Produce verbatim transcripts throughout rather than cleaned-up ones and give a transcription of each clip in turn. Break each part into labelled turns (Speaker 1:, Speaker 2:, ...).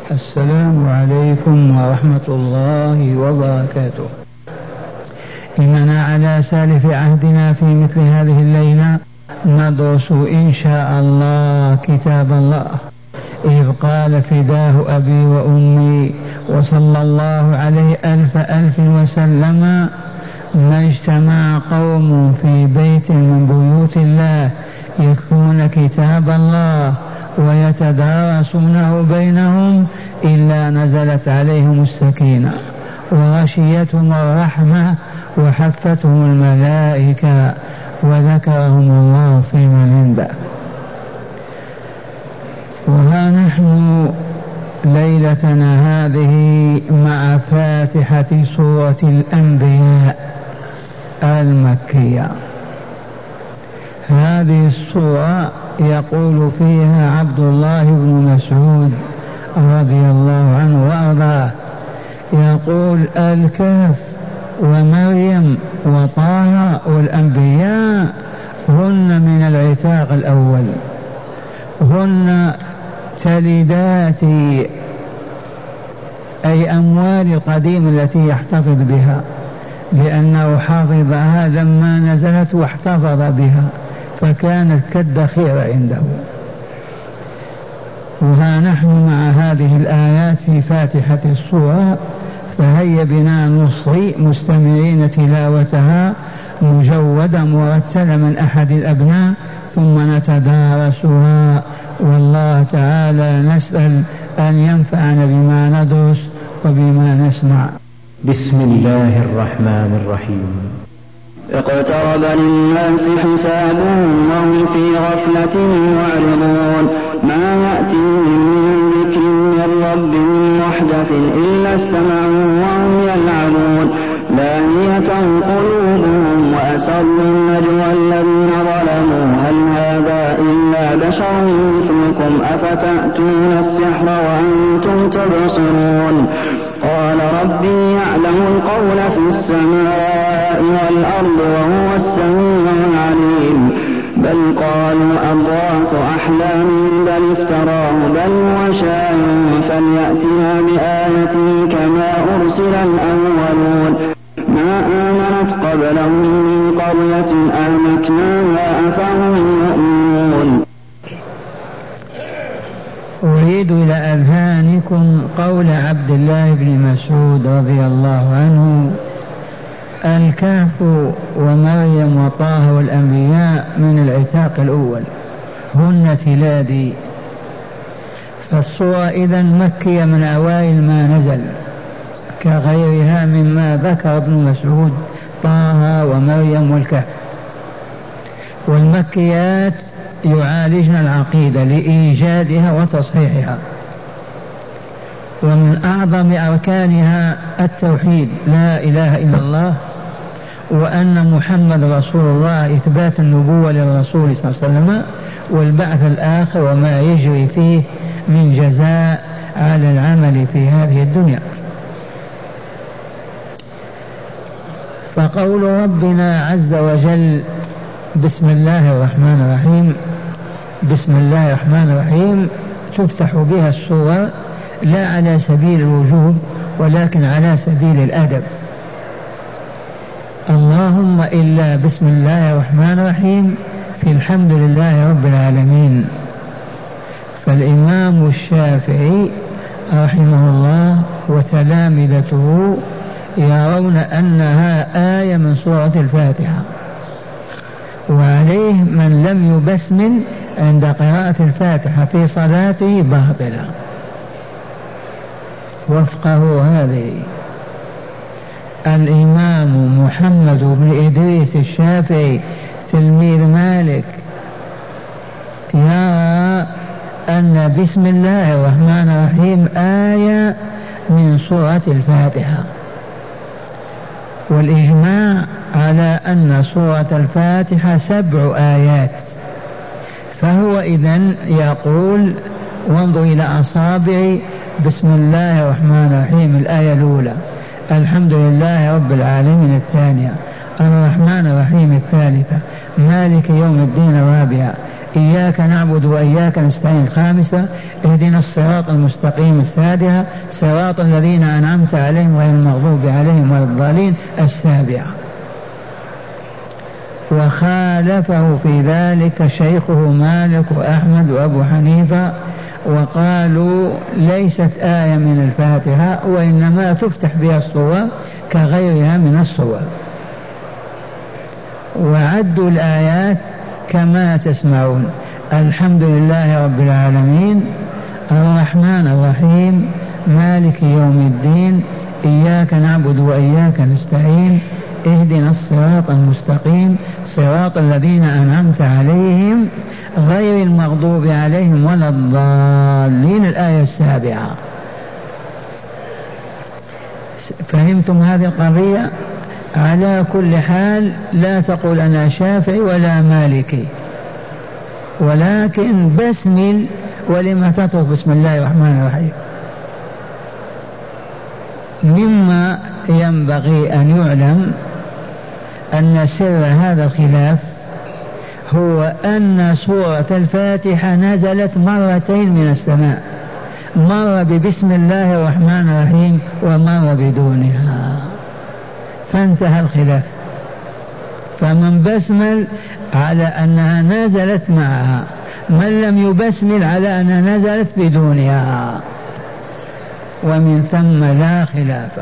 Speaker 1: السلام عليكم ورحمة الله وبركاته. إننا على سالف عهدنا في مثل هذه الليلة ندرس إن شاء الله كتاب الله، إذ قال فداه أبي وأمي وصلى الله عليه ألف ألف وسلم: ما اجتمع قوم في بيت من بيوت الله يتلون كتاب الله ويتدارسونه بينهم إلا نزلت عليهم السكينة وغشيتهم الرحمة وحفتهم الملائكة وذكرهم الله في من عنده. وها نحن ليلتنا هذه مع فاتحة سورة الأنبياء المكية. هذه السورة يقول فيها عبد الله بن مسعود رضي الله عنه وأرضاه، يقول: الكهف ومريم وطه والأنبياء هن من العتاق الأول، هن تلدات أي أموال القديم التي يحتفظ بها، لأنه حافظها لما نزلت واحتفظ بها فكانت كالذخيرة عنده. وها نحن مع هذه الآيات في فاتحة السورة، فهيا بنا نصغي مستمعين تلاوتها مجودة مرتلة من أحد الأبناء ثم نتدارسها، والله تعالى نسأل أن ينفعنا بما ندرس وبما نسمع.
Speaker 2: بسم الله الرحمن الرحيم.
Speaker 3: اقترب للناس حسابهم وهم في غفلة معرضون، ما يأتيهم من ذكر من ربهم محدث إلا استمعوا وهم يلعبون، لاهية قلوبهم وأسروا النجوى الذين ظلموا هل هذا إلا بشر مثلكم أفتأتون السحر وأنتم تبصرون. قال ربي يعلم القول في السماء والأرض وهو السميع العليم. بل قالوا أضغاث أحلام بل افتراه بل هو شاعر فليأتنا بآية كما أرسل الأولون. ما آمنت قبلهم من قرية أهلكناها أفهم يؤمنون.
Speaker 1: أريد إلى أذهانكم قول عبد الله بن مسعود رضي الله عنه: الكهف ومريم وطه والأنبياء من العتاق الأول، هن تلادي. فالصورة إذن مكية من أوائل ما نزل، كغيرها مما ذكر ابن مسعود طه ومريم والكهف. والمكيات يعالجن العقيدة لإيجادها وتصحيحها، ومن أعظم أركانها التوحيد، لا إله إلا الله، وأن محمد رسول الله، إثبات النبوة للرسول صلى الله عليه وسلم، والبعث الآخر وما يجري فيه من جزاء على العمل في هذه الدنيا. فقول ربنا عز وجل: بسم الله الرحمن الرحيم، بسم الله الرحمن الرحيم تفتح بها السورة لا على سبيل الوجوب ولكن على سبيل الأدب. اللهم إلا بسم الله الرحمن الرحيم في الحمد لله رب العالمين. فالإمام الشافعي رحمه الله وتلامذته يرون أنها آية من سورة الفاتحة، وعليه من لم يبسمل عند قراءة الفاتحة في صلاته باطلة. وفقه هذه الإمام محمد بن إدريس الشافعي تلميذ مالك يرى أن بسم الله الرحمن الرحيم آية من سورة الفاتحة، والإجماع على أن سورة الفاتحة سبع آيات. فهو إذن يقول: وانظر إلى أصابعي، بسم الله الرحمن الرحيم الآية الأولى، الحمد لله رب العالمين الثانية، الرحمن الرحيم الثالثة، مالك يوم الدين الرابعة، إياك نعبد وإياك نستعين الخامسة، اهدنا الصراط المستقيم السادسة، صراط الذين أنعمت عليهم غير المغضوب عليهم ولا الضالين السابعة. وخالفه في ذلك شيخه مالك وأحمد وأبو حنيفة، وقالوا ليست آية من الفاتحة وإنما تفتح بها الصور كغيرها من الصور. وعدوا الآيات كما تسمعون: الحمد لله رب العالمين، الرحمن الرحيم، مالك يوم الدين، إياك نعبد وإياك نستعين، اهدنا الصراط المستقيم، صراط الذين أنعمت عليهم غير المغضوب عليهم ولا الضالين. الآية السابعة. فهمتم هذه القضية؟ على كل حال لا تقول أنا شافعي ولا مالكي، ولكن بسمل. ولما تترك بسم الله الرحمن الرحيم؟ مما ينبغي أن يعلم أن سر هذا الخلاف هو أن سورة الفاتحة نزلت مرتين من السماء، مرة ببسم الله الرحمن الرحيم ومرة بدونها، فانتهى الخلاف. فمن بسمل على أنها نزلت معها، من لم يبسمل على أنها نزلت بدونها، ومن ثم لا خلاف.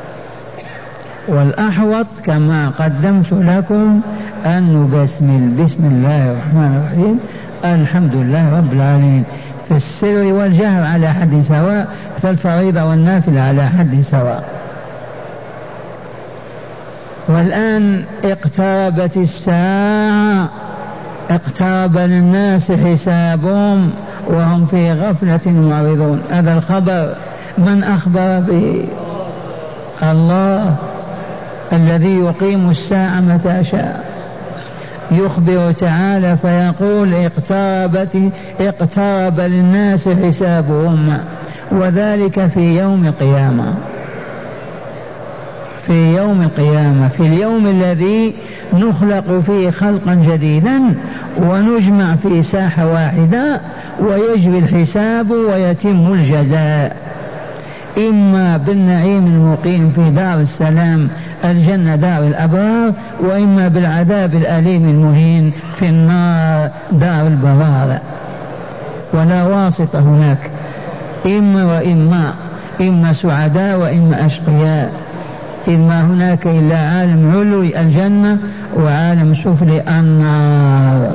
Speaker 1: والأحوط كما قدمت لكم أن نبسمل بسم الله الرحمن الرحيم، الحمد لله رب العالمين، في السر والجهر على حد سواء، فالفريضة والنافلة على حد سواء. والآن اقتربت الساعة، اقترب للناس حسابهم وهم في غفلة معرضون. هذا الخبر من أخبر به؟ الله الذي يقيم الساعة متى شاء. يخبر تعالى فيقول اقتربت اقترب للناس حسابهم، وذلك في يوم القيامة. في يوم القيامة، في اليوم الذي نخلق فيه خلقا جديدا ونجمع في ساحة واحدة ويجري الحساب ويتم الجزاء، إما بالنعيم المقيم في دار السلام الجنة دار الأبرار، وإما بالعذاب الأليم المهين في النار دار البرار، ولا واسطة هناك، إما وإما، إما سعداء وإما أشقياء، إذ ما هناك إلا عالم علوي الجنة وعالم سفلي النار.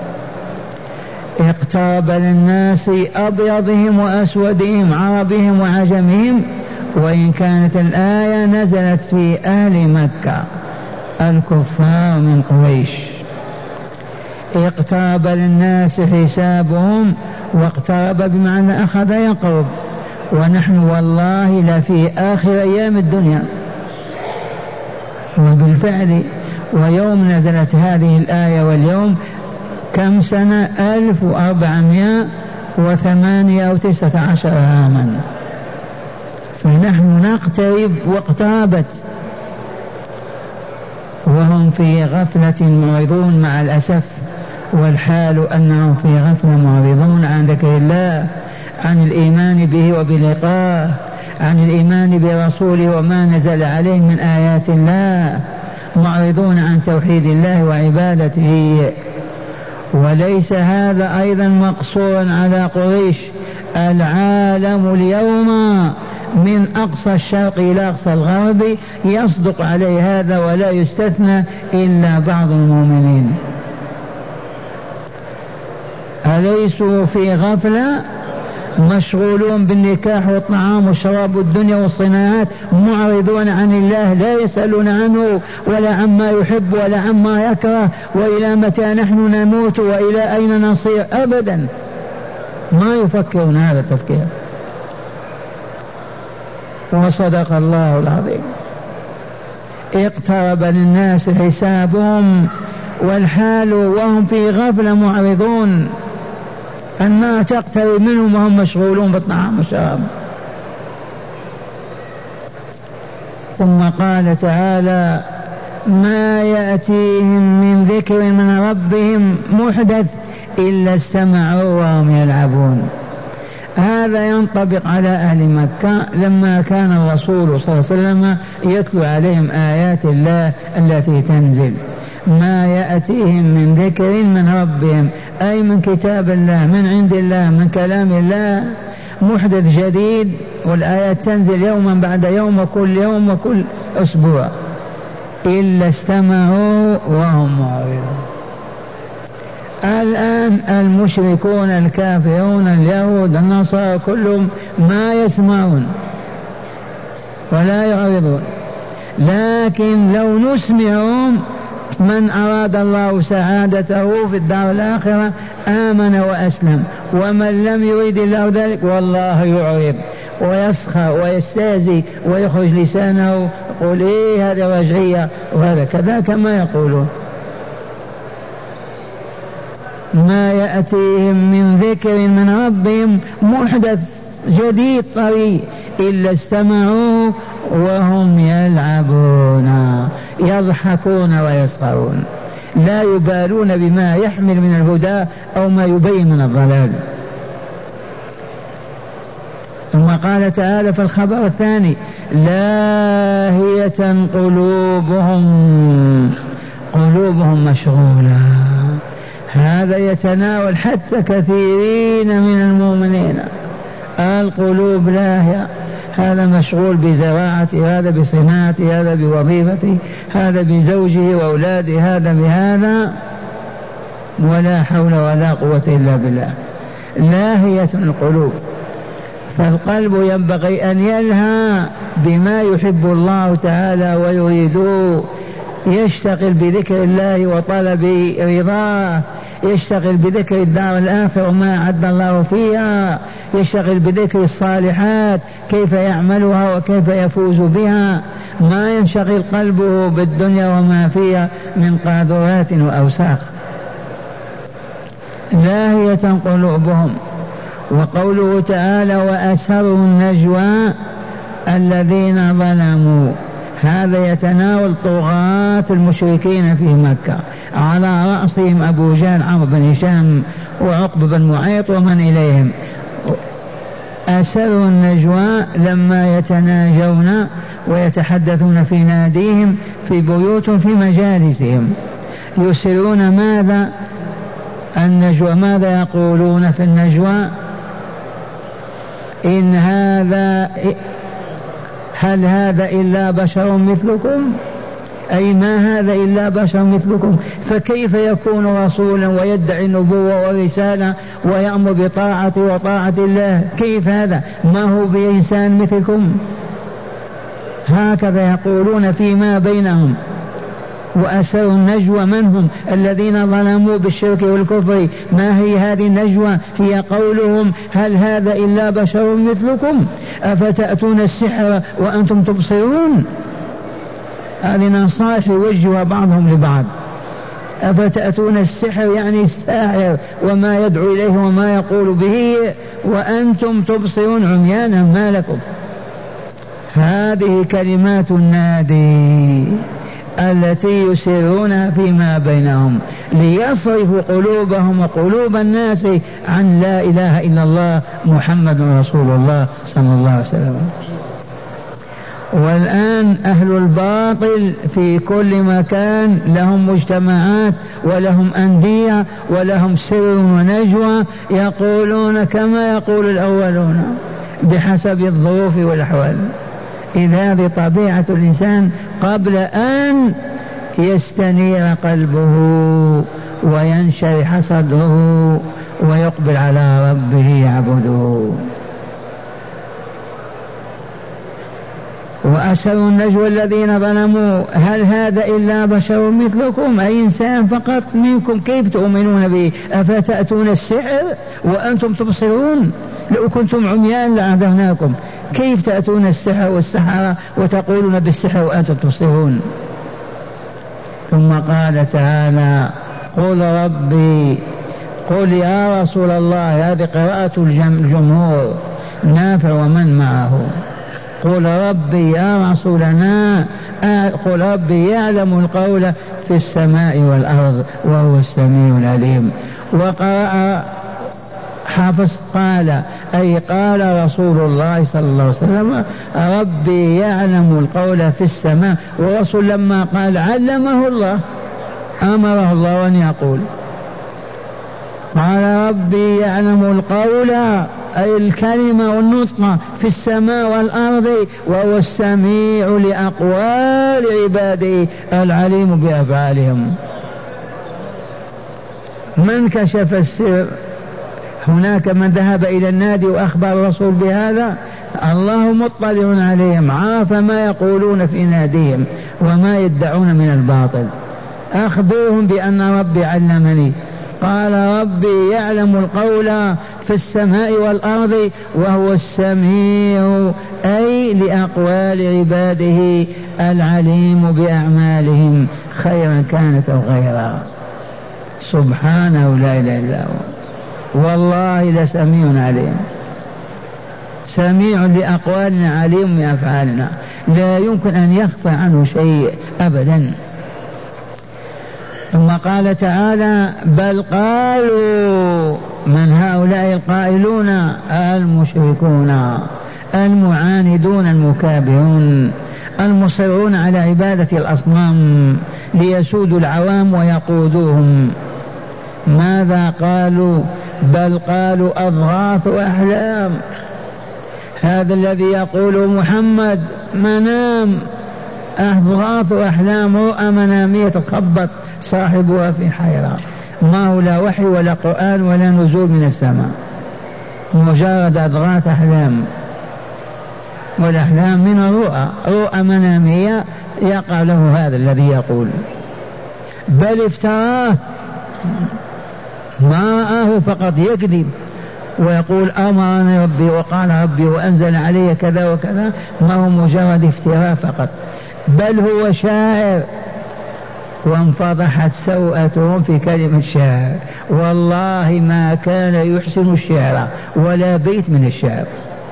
Speaker 1: اقترب للناس أبيضهم وأسودهم، عربهم وعجمهم، وإن كانت الآية نزلت في أهل مكة الكفار من قريش. اقترب للناس حسابهم، واقترب بمعنى أخذ يقرب، ونحن والله لفي آخر أيام الدنيا. وبالفعل ويوم نزلت هذه الآية واليوم كم سنة؟ ألف وأربعمائة وثمانية أو تسعة عشر عاما. فنحن نقترب واقتربت وهم في غفلة معرضون مع الأسف، والحال أنهم في غفلة معرضون عن ذكر الله، عن الإيمان به وبلقاه، عن الإيمان برسوله وما نزل عليه من آيات الله، معرضون عن توحيد الله وعبادته. وليس هذا أيضا مقصورا على قريش، العالم اليوم من أقصى الشرق إلى أقصى الغرب يصدق عليه هذا، ولا يستثنى إلا بعض المؤمنين. أليسوا في غفلة؟ مشغولون بالنكاح والطعام والشراب والدنيا والصناعات، معرضون عن الله، لا يسألون عنه ولا عما يحب ولا عما يكره، وإلى متى نحن نموت وإلى أين نصير؟ أبدا ما يفكرون هذا التفكير. وصدق الله العظيم. اقترب للناس حسابهم والحال وهم في غفلة معرضون، النار تقترب منهم وهم مشغولون بالطعام والشراب. ثم قال تعالى ما يأتيهم من ذكر من ربهم محدث إلا استمعوا وهم يلعبون. هذا ينطبق على أهل مكة لما كان الرسول صلى الله عليه وسلم يتلو عليهم آيات الله التي تنزل، ما يأتيهم من ذكر من ربهم، أي من كتاب الله، من عند الله، من كلام الله محدث جديد، والآيات تنزل يوما بعد يوم وكل يوم وكل أسبوع، إلا استمعوا وهم معرضون. الآن المشركون الكافرون اليهود النصارى كلهم ما يسمعون ولا يعرضون، لكن لو نسمعهم من أراد الله سعادته في الدار الآخرة آمن وأسلم، ومن لم يريد الله ذلك والله يعرض ويسخر ويستهزئ ويخرج لسانه يقول إيه هذه رجعية وهذا كذا كما يقولون. ما يأتيهم من ذكر من ربهم محدث جديد طري إلا استمعوا وهم يلعبون يضحكون ويسخرون، لا يبالون بما يحمل من الهدى أو ما يبين من الضلال. ثم قال تعالى في الخبر الثاني لاهية قلوبهم، قلوبهم مشغولة. هذا يتناول حتى كثيرين من المؤمنين، القلوب لاهية، هذا مشغول بزراعته، هذا بصناعته، هذا بوظيفته، هذا بزوجه وأولاده، هذا بهذا، ولا حول ولا قوة إلا بالله. لاهية القلوب، فالقلب ينبغي أن يلهى بما يحب الله تعالى ويريده، يشتغل بذكر الله وطلب رضاه، يشتغل بذكر الدار الآخرة وما أعد الله فيها، يشتغل بذكر الصالحات كيف يعملها وكيف يفوز بها، ما ينشغل قلبه بالدنيا وما فيها من قاذورات وأوساخ. لاهية قلوبهم. وقوله تعالى وأسروا النجوى الذين ظلموا، هذا يتناول طغاة المشركين في مكة، على رأسهم أبو جهل عمرو بن هشام وعقبة بن معيط ومن إليهم. أسروا النجوى لما يتناجون ويتحدثون في ناديهم في بيوتهم في مجالسهم، يسرون ماذا؟ النجوى. ماذا يقولون في النجوى؟ إن هذا هل هذا إلا بشر مثلكم، أي ما هذا إلا بشر مثلكم، فكيف يكون رسولا ويدعي النبوة والرسالة ويأمر بطاعة وطاعة الله؟ كيف هذا؟ ما هو بإنسان مثلكم؟ هكذا يقولون فيما بينهم. وأسروا النجوى من هم؟ الذين ظلموا بالشرك والكفر. ما هي هذه النجوى؟ هي قولهم هل هذا إلا بشر مثلكم أفتأتون السحر وأنتم تبصرون. هذه نصائح يوجهها بعضهم لبعض. أفتأتون السحر يعني الساحر وما يدعو إليه وما يقول به وأنتم تبصرون عميانا ما لكم. هذه كلمات النادي التي يسرونها فيما بينهم ليصرفوا قلوبهم وقلوب الناس عن لا إله إلا الله محمد رسول الله صلى الله عليه وسلم. والآن أهل الباطل في كل مكان لهم مجتمعات ولهم أندية ولهم سر ونجوى، يقولون كما يقول الأولون بحسب الظروف والأحوال. إذ هذه طبيعة الإنسان قبل أن يستنير قلبه وينشرح صدره ويقبل على ربه يعبده. وأسروا النجوى الذين ظلموا هل هذا إلا بشر مثلكم، أي إنسان فقط منكم، كيف تؤمنون به؟ أفتأتون السحر وأنتم تبصرون، لو كنتم عميان لأعذرناكم. كيف تأتون السحر والسحرة وتقولون بالسحر وأنتم تبصرون؟ ثم قال تعالى قل ربي، قل يا رسول الله، هذه قراءة الجمهور نافع ومن معه. قل ربي يا رسولنا، قل ربي يعلم القول في السماء والأرض وهو السميع العليم. وقرأ حافظ قال أي قال رسول الله صلى الله عليه وسلم ربي يعلم القول في السماء، والرسول لما قال علمه الله أمره الله أن يقول، قال ربي يعلم القول أي الكلمة والنطق في السماء والأرض وهو السميع لأقوال عباده العليم بأفعالهم. من كشف السر؟ هناك من ذهب إلى النادي وأخبر الرسول بهذا؟ الله مطلع عليهم، عارف ما يقولون في ناديهم وما يدعون من الباطل. أخبرهم بأن ربي علمني، قال ربي يعلم القول في السماء والأرض وهو السميع أي لأقوال عباده العليم بأعمالهم خيرا كانت أو غيرها. سبحانه لا إله إلا هو، والله لسميع عليم، سميع لأقوالنا عليم بأفعالنا، لا يمكن أن يخفى عنه شيء أبدا. ثم قال تعالى بل قالوا، من هؤلاء القائلون؟ المشركون المعاندون المكابرون المصرون على عبادة الأصنام ليسودوا العوام ويقودوهم. ماذا قالوا؟ بل قالوا أضغاث أحلام. هذا الذي يقول محمد منام، أضغاث أحلام، رؤى منامية تخبط صاحبها في حيرة، ما هو لا وحي ولا قرآن ولا نزول من السماء، مجرد أضغاث أحلام، والأحلام من الرؤى، رؤى منامية يقع له هذا الذي يقول. بل افتراه، ما رآه فقط يكذب ويقول أمرني ربي وقال ربي وأنزل علي كذا وكذا، ما هو مجرد افتراء فقط. بل هو شاعر، وانفضحت سوءتهم في كلمة شاعر، والله ما كان يحسن الشعر ولا بيت من الشعر،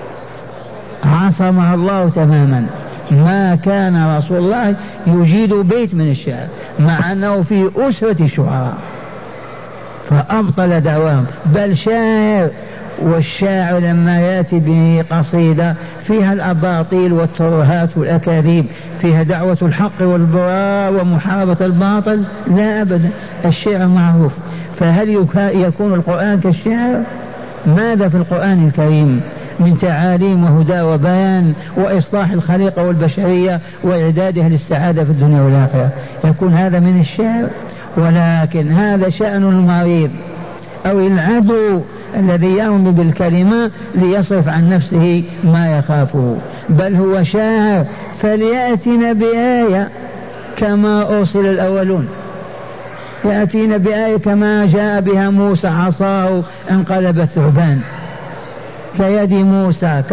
Speaker 1: عصمها الله تماما، ما كان رسول الله يجيد بيت من الشعر مع أنه في أسرة الشعراء، فأبطل دعواهم. بل شاعر، والشاعر لما يأتي بقصيدة فيها الأباطيل والترهات والأكاذيب، فيها دعوة الحق والبراء ومحاربة الباطل، لا أبدا، الشعر معروف. فهل يكون القرآن كالشعر؟ ماذا في القرآن الكريم من تعاليم وهدى وبيان وإصلاح الخليقة والبشرية وإعدادها للسعادة في الدنيا والآخرة؟ يكون هذا من الشعر؟ ولكن هذا شأن المريض أو العدو الذي يرمي بالكلمة ليصرف عن نفسه ما يخافه. بل هو شاعر، فليأتنا بآية كما أرسل الأولون، يأتينا بآية كما جاء بها موسى، عصاه انقلبت ثعبان كيد موسى،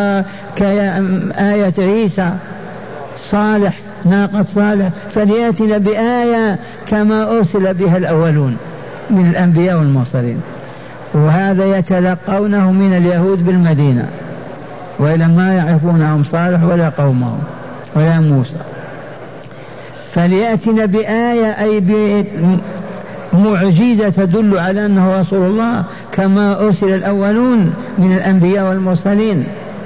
Speaker 1: كآية عيسى، صالح ناقة صالح، فليأتنا بآية كما أرسل بها الأولون من الأنبياء والمرسلين. وهذا يتلقونه من اليهود بالمدينة، وإلا ما يعرفونهم صالح ولا قومهم ولا موسى. فليأتنا بآية أي بمعجزة تدل على أنه رسول الله كما أرسل الأولون من الأنبياء والمرسلين.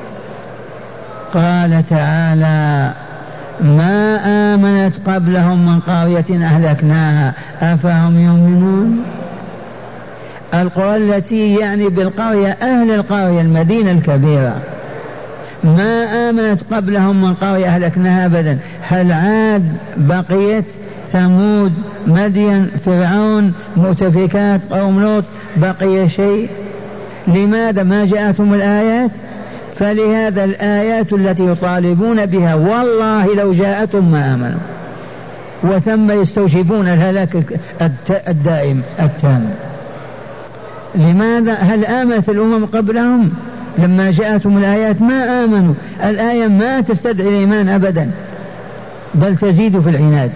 Speaker 1: قال تعالى ما آمنت قبلهم من قرية أهلكناها أفهم يؤمنون. القرى التي يعني بالقرية أهل القرية المدينة الكبيرة، ما آمنت قبلهم من قرية أهلكناها أبدا. هل عاد بقيت؟ ثمود، مدين، فرعون، مؤتفكات، قوم لوط، بقي شيء؟ لماذا ما جاءتهم الآيات؟ فلهذا الآيات التي يطالبون بها والله لو جاءتهم ما آمنوا، وثم يستوجبون الهلاك الدائم التام. لماذا؟ هل آمنت الأمم قبلهم؟ لما جاءتهم الآيات ما آمنوا. الآية ما تستدعي الإيمان أبدا، بل تزيد في العناد.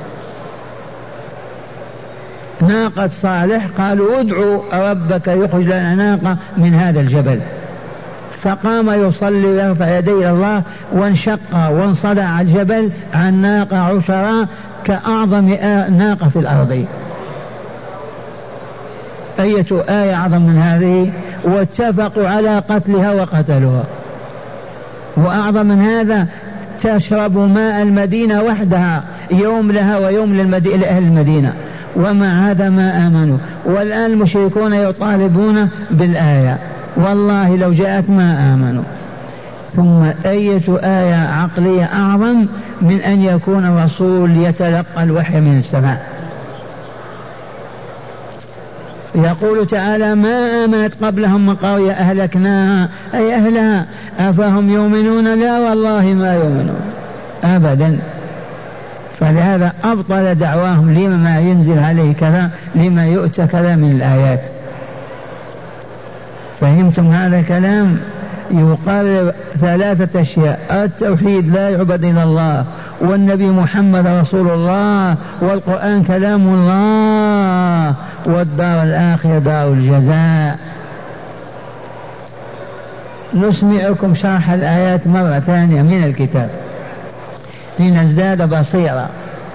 Speaker 1: ناقة صالح قالوا ادعوا ربك يخرج لنا ناقة من هذا الجبل، فقام يصلي ويرفع يديه إلى الله، وانشق وانصدع الجبل عن ناقة عشراء كأعظم ناقة في الأرض. أية آية أعظم من هذه؟ واتفقوا على قتلها وقتلوها. وأعظم من هذا تشرب ماء المدينة وحدها، يوم لها ويوم للمدينة لأهل المدينة، ومع هذا ما آمنوا. والآن المشركون يطالبون بالآية، والله لو جاءت ما آمنوا. ثم أية آية عقلية أعظم من أن يكون الرسول يتلقى الوحي من السماء؟ يقول تعالى ما آمنت قبلهم من قرية أهلكناها أي أهلها أفهم يؤمنون؟ لا والله ما يؤمنون أبدا. فلهذا أبطل دعواهم لما ما ينزل عليه كذا، لما يؤتى كذا من الآيات. فهمتم هذا الكلام؟ يقال ثلاثة أشياء: التوحيد لا يعبد إلا الله، والنبي محمد رسول الله، والقرآن كلام الله، والدار الآخرة دار الجزاء. نسمعكم شرح الآيات مرة ثانية من الكتاب لنزداد بصيرة.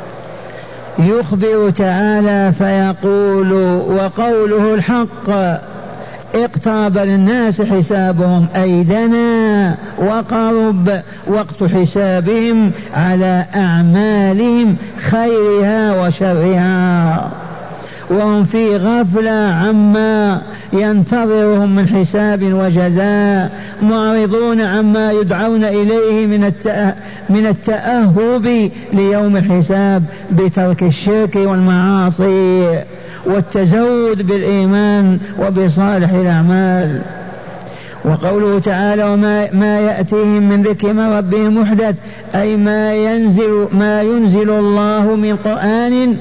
Speaker 1: يخبر تعالى فيقول وقوله الحق: اقترب للناس حسابهم أي دنا وقرب وقت حسابهم على أعمالهم خيرها وشرها، وهم في غفلة عما ينتظرهم من حساب وجزاء، معرضون عما يدعون إليه من من التأهب ليوم الحساب بترك الشرك والمعاصي والتزود بالإيمان وبصالح الأعمال. وقوله تعالى: وما ما يأتيهم من ذكر من ربهم محدث أي ما ينزل ما ينزل الله من قرآن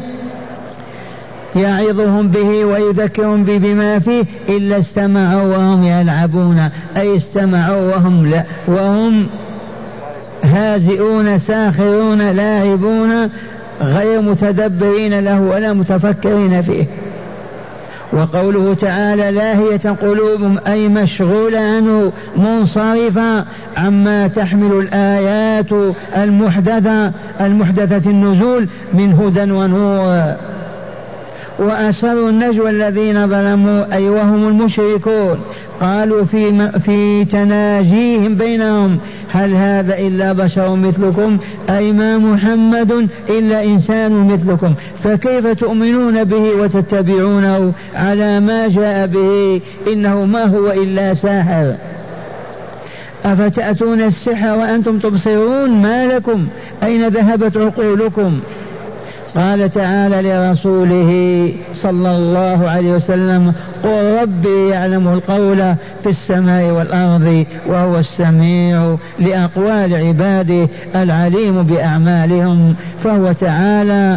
Speaker 1: يعظهم به ويذكرهم به بما فيه إلا استمعوا وهم يلعبون، أي استمعوا وهم لا وهم هازئون ساخرون لاعبون غير متدبرين له ولا متفكرين فيه. وقوله تعالى: لاهية قلوبهم أي مشغولة عنه منصرفة عما تحمل الآيات المحدثة المحدثة النزول من هدى ونور. وأسروا النجوى الذين ظلموا أي وهم المشركون قالوا في, في تناجيهم بينهم: هل هذا إلا بشر مثلكم أي ما محمد إلا إنسان مثلكم، فكيف تؤمنون به وتتبعونه على ما جاء به؟ إنه ما هو إلا ساحر. أفتأتون السحر وأنتم تبصرون؟ ما لكم أين ذهبت عقولكم؟ قال تعالى لرسوله صلى الله عليه وسلم: قل ربي يعلم القول في السماء والأرض وهو السميع لأقوال عباده العليم بأعمالهم. فهو تعالى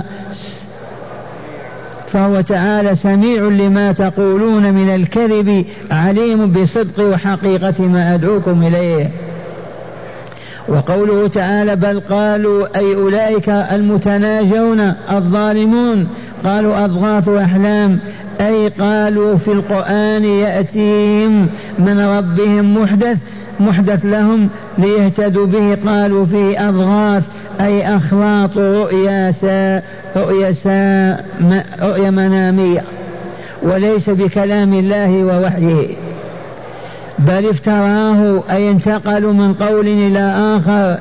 Speaker 1: فهو تعالى سميع لما تقولون من الكذب، عليم بصدق وحقيقة ما أدعوكم إليه. وقوله تعالى: بل قالوا أي أولئك المتناجون الظالمون قالوا أضغاث أحلام، أي قالوا في القرآن يأتيهم من ربهم محدث محدث لهم ليهتدوا به، قالوا فيه أضغاث أي أخلاط رؤيا سا رؤيا سا رؤيا منامية، وليس بكلام الله ووحيه، بل افتراه أي انتقلوا من قول إلى آخر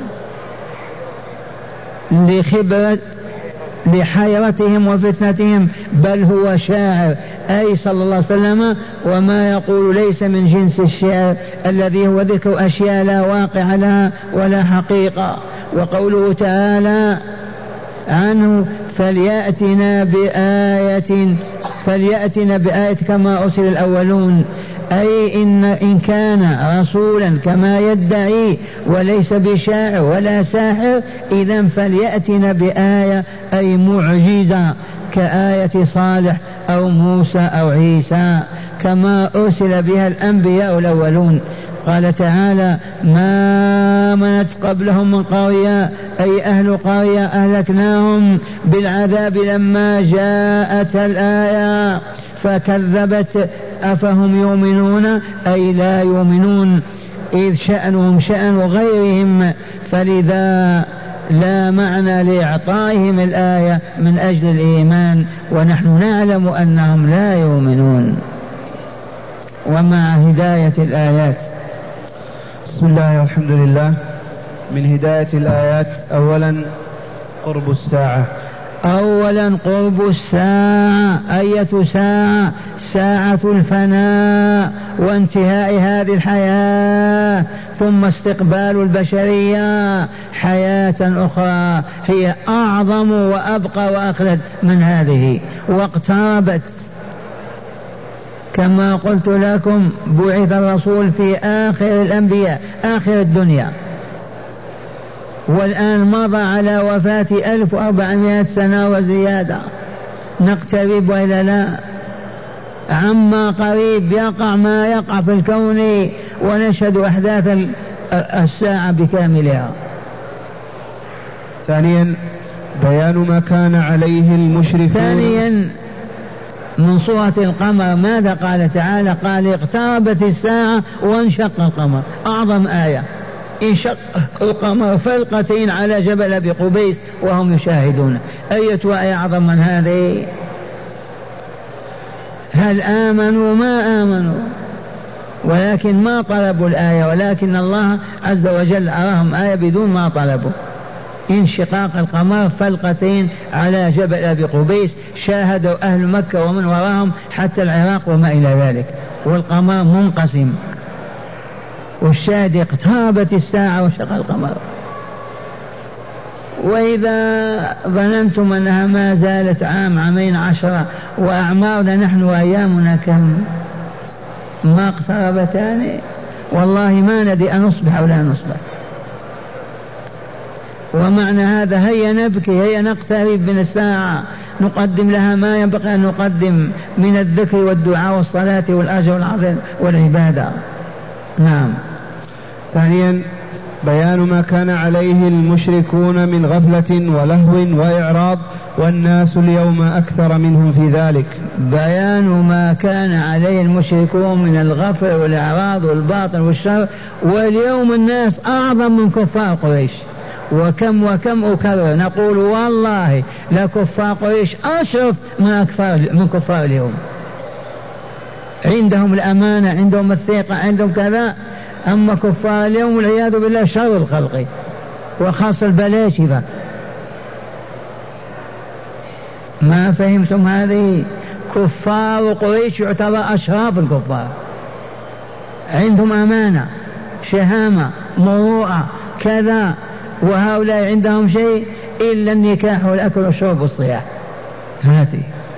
Speaker 1: لخبرة لحيرتهم وفتنتهم، بل هو شاعر أي صلى الله عليه وسلم، وما يقول ليس من جنس الشعر الذي هو ذكر أشياء لا واقع لها ولا حقيقة. وقوله تعالى عنه: فليأتنا بآية فليأتنا بآية كما أرسل الأولون، أي إن, إن كان رسولا كما يدعي وليس بشاعر ولا ساحر، إذن فليأتنا بآية أي معجزة كآية صالح أو موسى أو عيسى كما أرسل بها الأنبياء الأولون. قال تعالى: ما آمنت قبلهم من قرية أي أهل قرية أهلكناهم بالعذاب لما جاءت الآية فكذبت أفهم يؤمنون أي لا يؤمنون، إذ شأنهم شأن غيرهم، فلذا لا معنى لإعطائهم الآية من أجل الإيمان، ونحن نعلم أنهم لا يؤمنون. ومع هداية الآيات.
Speaker 4: بسم الله والحمد لله. من هداية الآيات أولا قرب الساعة.
Speaker 1: أولا قرب الساعة. أية ساعة؟ ساعة الفناء وانتهاء هذه الحياة، ثم استقبال البشرية حياة أخرى هي أعظم وأبقى وأخلد من هذه، واقتربت. كما قلت لكم بعث الرسول في آخر الأنبياء، آخر الدنيا، والآن مضى على وفاة ألف وأربعمائة سنة وزيادة. نقترب وإلا لا؟ عما قريب يقع ما يقع في الكون، ونشهد أحداث الساعة بكاملها.
Speaker 4: ثانيا بيان ما كان عليه المشركون.
Speaker 1: ثانيا من سورة القمر ماذا قال تعالى؟ قال اقتربت الساعة وانشق القمر، أعظم آية. انشق القمر فلقتين على جبل أبي قبيس وهم يشاهدون. أية آية أعظم من هذه؟ هل آمنوا؟ ما آمنوا، ولكن ما طلبوا الآية، ولكن الله عز وجل أراهم آية بدون ما طلبوا. انشقاق القمر فلقتين على جبل أبي قبيس، شاهدوا أهل مكة ومن وراهم حتى العراق وما إلى ذلك، والقمر منقسم. والشاهد اقتربت الساعة وانشق القمر. وإذا ظننتم أنها ما زالت عام عامين عشرة وأعمارنا نحن وأيامنا كم؟ ما اقتربتان؟ والله ما ندري أن نصبح أو لا نصبح. ومعنى هذا هيا نبكي، هيا نقترب من الساعة، نقدم لها ما ينبغي أن نقدم من الذكر والدعاء والصلاة والأجر والعظيم والعبادة. نعم.
Speaker 4: ثانيا بيان ما كان عليه المشركون من غفلة ولهو وإعراض، والناس اليوم أكثر منهم في ذلك.
Speaker 1: بيان ما كان عليه المشركون من الغفل والإعراض والباطل والشر، واليوم الناس أعظم من كفار قريش. وكم وكم أكرر نقول والله لكفار قريش أشرف من كفار اليوم. عندهم الأمانة، عندهم الثقة، عندهم كذا. أما كفار اليوم والعياذ بالله شر الخلق، وخاصة البلاشفة. ما فهمتم هذه؟ كفار قريش يعتبر أشراف الكفار، عندهم أمانة، شهامة، مروءة، كذا. وهؤلاء عندهم شيء إلا النكاح والأكل والشرب والصياح. هذه.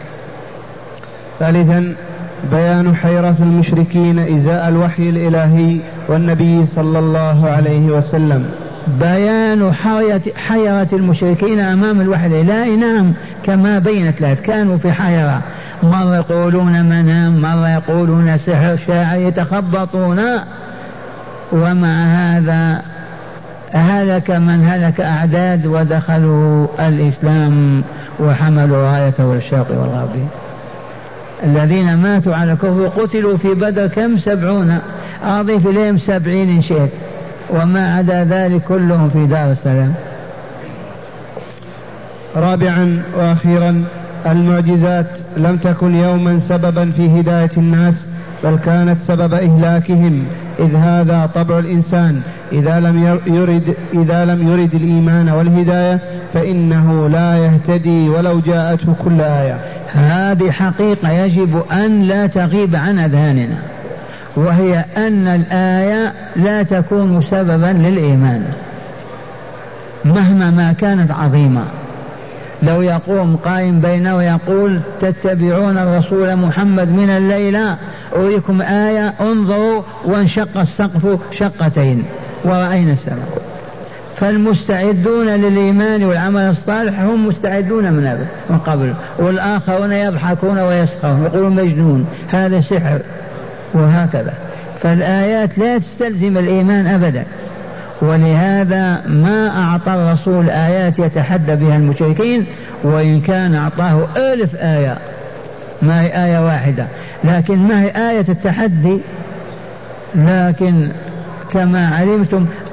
Speaker 4: ثالثا بيان حيرة المشركين إزاء الوحي الإلهي والنبي صلى الله عليه وسلم.
Speaker 1: بيان حيرة المشركين أمام الوحي الإلهي. نعم، كما بينت لها كانوا في حيرة، مرة يقولون منام، مرة يقولون سحر، شاعر، يتخبطون. ومع هذا هلك من هلك أعداد ودخلوا الإسلام وحملوا رايته الشرق والغرب. الذين ماتوا على الكفر قتلوا في بدر كم؟ سبعون، أضيف إليهم سبعين إن شئت، وما عدا ذلك كلهم في دار السلام.
Speaker 4: رابعا وأخيرا المعجزات لم تكن يوما سببا في هداية الناس، بل كانت سبب إهلاكهم، إذ هذا طبع الإنسان، إذا لم يرد, إذا لم يرد الإيمان والهداية فإنه لا يهتدي ولو جاءته كل آية.
Speaker 1: هذه حقيقة يجب أن لا تغيب عن أذهاننا، وهي أن الآية لا تكون سببا للإيمان مهما ما كانت عظيمة. لو يقوم قائم بينه ويقول تتبعون الرسول محمد من الليلة أريكم آية، انظروا، وانشق السقف شقتين ورأينا السماء. فالمستعدون للإيمان والعمل الصالح هم مستعدون من من قبل، والآخرون يضحكون ويسخرون يقولون مجنون، هذا سحر، وهكذا. فالآيات لا تستلزم الإيمان أبدا. ولهذا ما أعطى الرسول آيات يتحدى بها المشركين، وإن كان أعطاه ألف آية، ما هي آية واحدة، لكن ما هي آية التحدي. لكن كما علمتم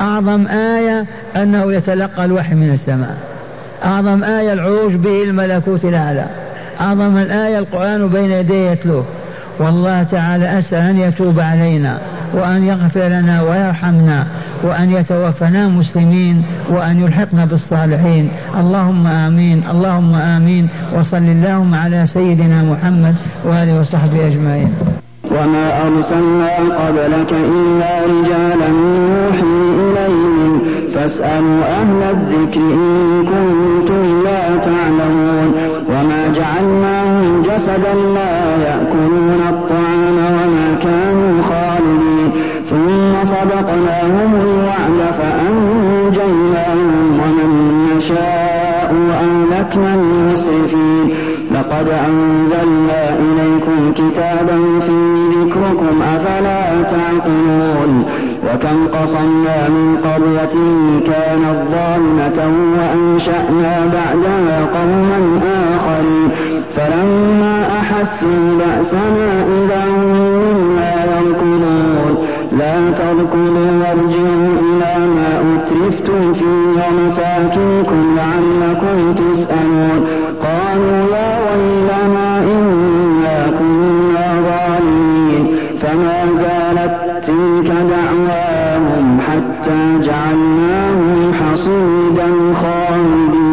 Speaker 1: أعظم آية أنه يتلقى الوحي من السماء، أعظم آية العروج به الملكوت الأعلى، أعظم الآية القرآن بين يديه يتلوه. والله تعالى أسأل أن يتوب علينا وأن يغفر لنا ويرحمنا وأن يتوفنا مسلمين وأن يلحقنا بالصالحين. اللهم آمين، اللهم آمين. وصل اللهم على سيدنا محمد وآله وصحبه أجمعين.
Speaker 3: وما أرسلنا قبلك إلا رجالا نوحي إليهم فاسألوا أهل الذكر إن كنتم لا تعلمون. وما جعلناهم جسدا لا يأكلون الطعام وما كانوا خالدين ثم صدقناهم الوعد فأنجيناهم ومن نشاء وأهلكنا المسرفين. لقد أنزلنا إليكم كتابا فيه ذكركم أفلا تعقلون. وكم قصمنا من قرية كانت ظالمة وأنشأنا بعدها قوما آخرين فلما أحسوا بأسنا إذا هم منا يركضون. لا تركضوا وارجعوا إلى ما أترفتم فيه ومساكنكم لعلكم تسألون. قالوا يا ويلنا إنا كنا ظالمين. فما زالت تلك دعواهم حتى جعلناهم حصيدا خالدين.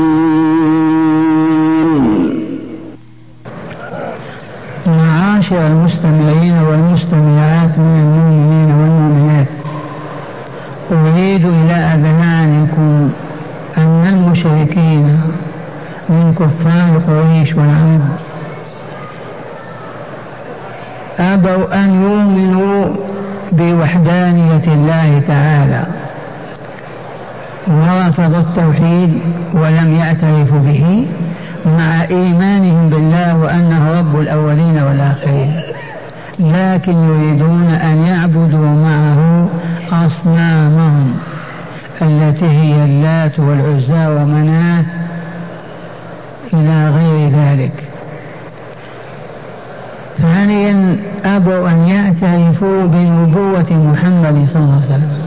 Speaker 1: معاشر المستمعين والمستمعات من المؤمنين والمؤمنات، أريد إلى أذهانكم أن المشركين من كفار قريش والعرب أبوا أن يؤمنوا بوحدانية الله تعالى ورفضوا التوحيد ولم يعترفوا به مع إيمانهم بالله وأنه رب الأولين والآخرين، لكن يريدون أن يعبدوا معه أصنامهم التي هي اللات والعزى ومناه إلى غير ذلك. ثانيا أبوا أن يعترفوا بنبوة محمد صلى الله عليه وسلم،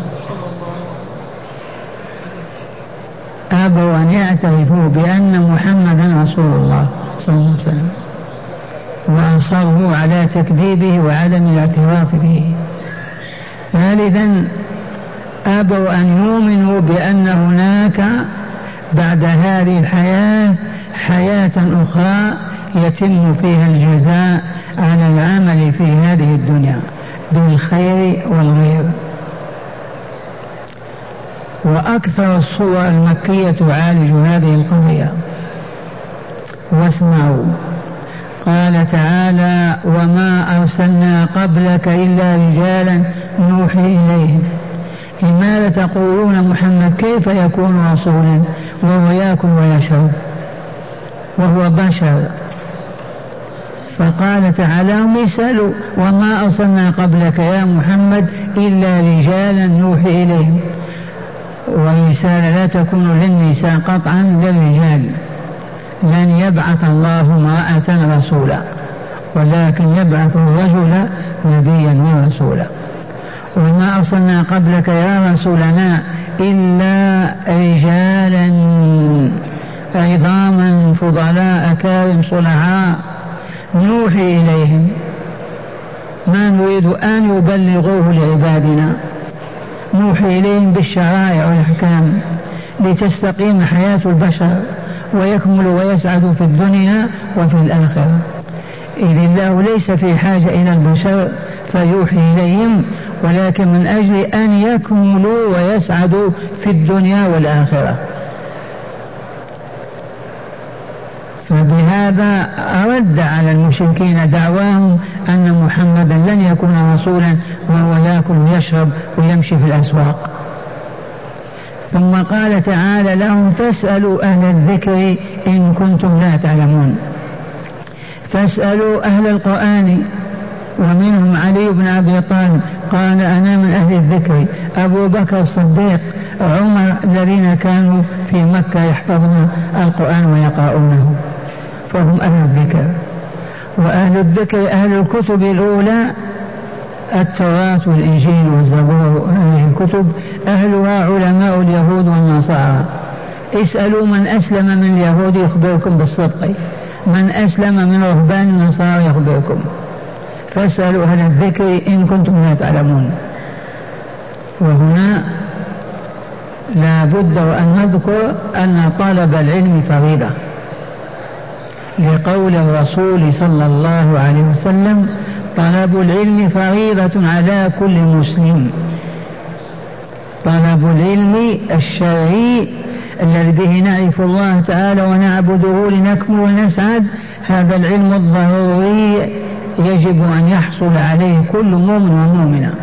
Speaker 1: أبوا أن يعترفوا بأن محمدا رسول الله صلى الله عليه وسلم وأصروا على تكذيبه وعدم الاعتراف به. ثالثا أبوا أن يؤمنوا بأن هناك بعد هذه الحياة حياة أخرى يتم فيها الجزاء على العمل في هذه الدنيا بالخير والغير. وأكثر الصور المكية تعالج هذه القضية. واسمعوا قال تعالى وما أرسلنا قبلك إلا رجالا نوحي إليهم. لماذا تقولون محمد كيف يكون رسولا وهو يأكل ويشرب وهو بشر؟ فقال تعالى مثل وما أرسلنا قبلك يا محمد إلا رجالا نوحي إليهم، والرسالة لا تكون للنساء قطعا للرجال. لن يبعث الله امرأة رسولا ولكن يبعث الرجل نبيا ورسولا. وما أرسلنا قبلك يا رسولنا إلا رجالا عظاما فضلاء أكارم صلحاء نوحي إليهم. ما نريد أن يبلغوه لعبادنا، نوحي إليهم بالشرائع والأحكام لتستقيم حياة البشر ويكملوا ويسعدوا في الدنيا وفي الآخرة. إذ الله ليس في حاجة إلى البشر فيوحي إليهم، ولكن من أجل أن يكملوا ويسعدوا في الدنيا والآخرة. فبهذا أرد على المشركين دعواهم أن محمدا لن يكون رسولا وهو يأكل ويشرب ويمشي في الأسواق. ثم قال تعالى لهم فاسألوا أهل الذكر إن كنتم لا تعلمون. فاسألوا أهل القرآن، ومنهم علي بن أبي طالب قال أنا من أهل الذكر، أبو بكر الصديق، عمر، الذين كانوا في مكة يحفظون القرآن ويقرؤونه، فهم أهل الذكر. وأهل الذكر أهل الكتب الأولى التوراة والإنجيل والزبور، هذه الكتب الكتب أهلها علماء اليهود والنصارى. اسألوا من أسلم من اليهود يخبركم بالصدق، من أسلم من رهبان النصارى يخبركم، فاسألوا أهل الذكر إن كنتم لا تعلمون. وهنا لا بد وأن نذكر أن طلب العلم فريضة، لقول الرسول صلى الله عليه وسلم: طلب العلم فريضة على كل مسلم. طلب العلم الشرعي الذي به نعرف الله تعالى ونعبده لنكمل ونسعد، هذا العلم الضروري يجب أن يحصل عليه كل مؤمن ومؤمنة.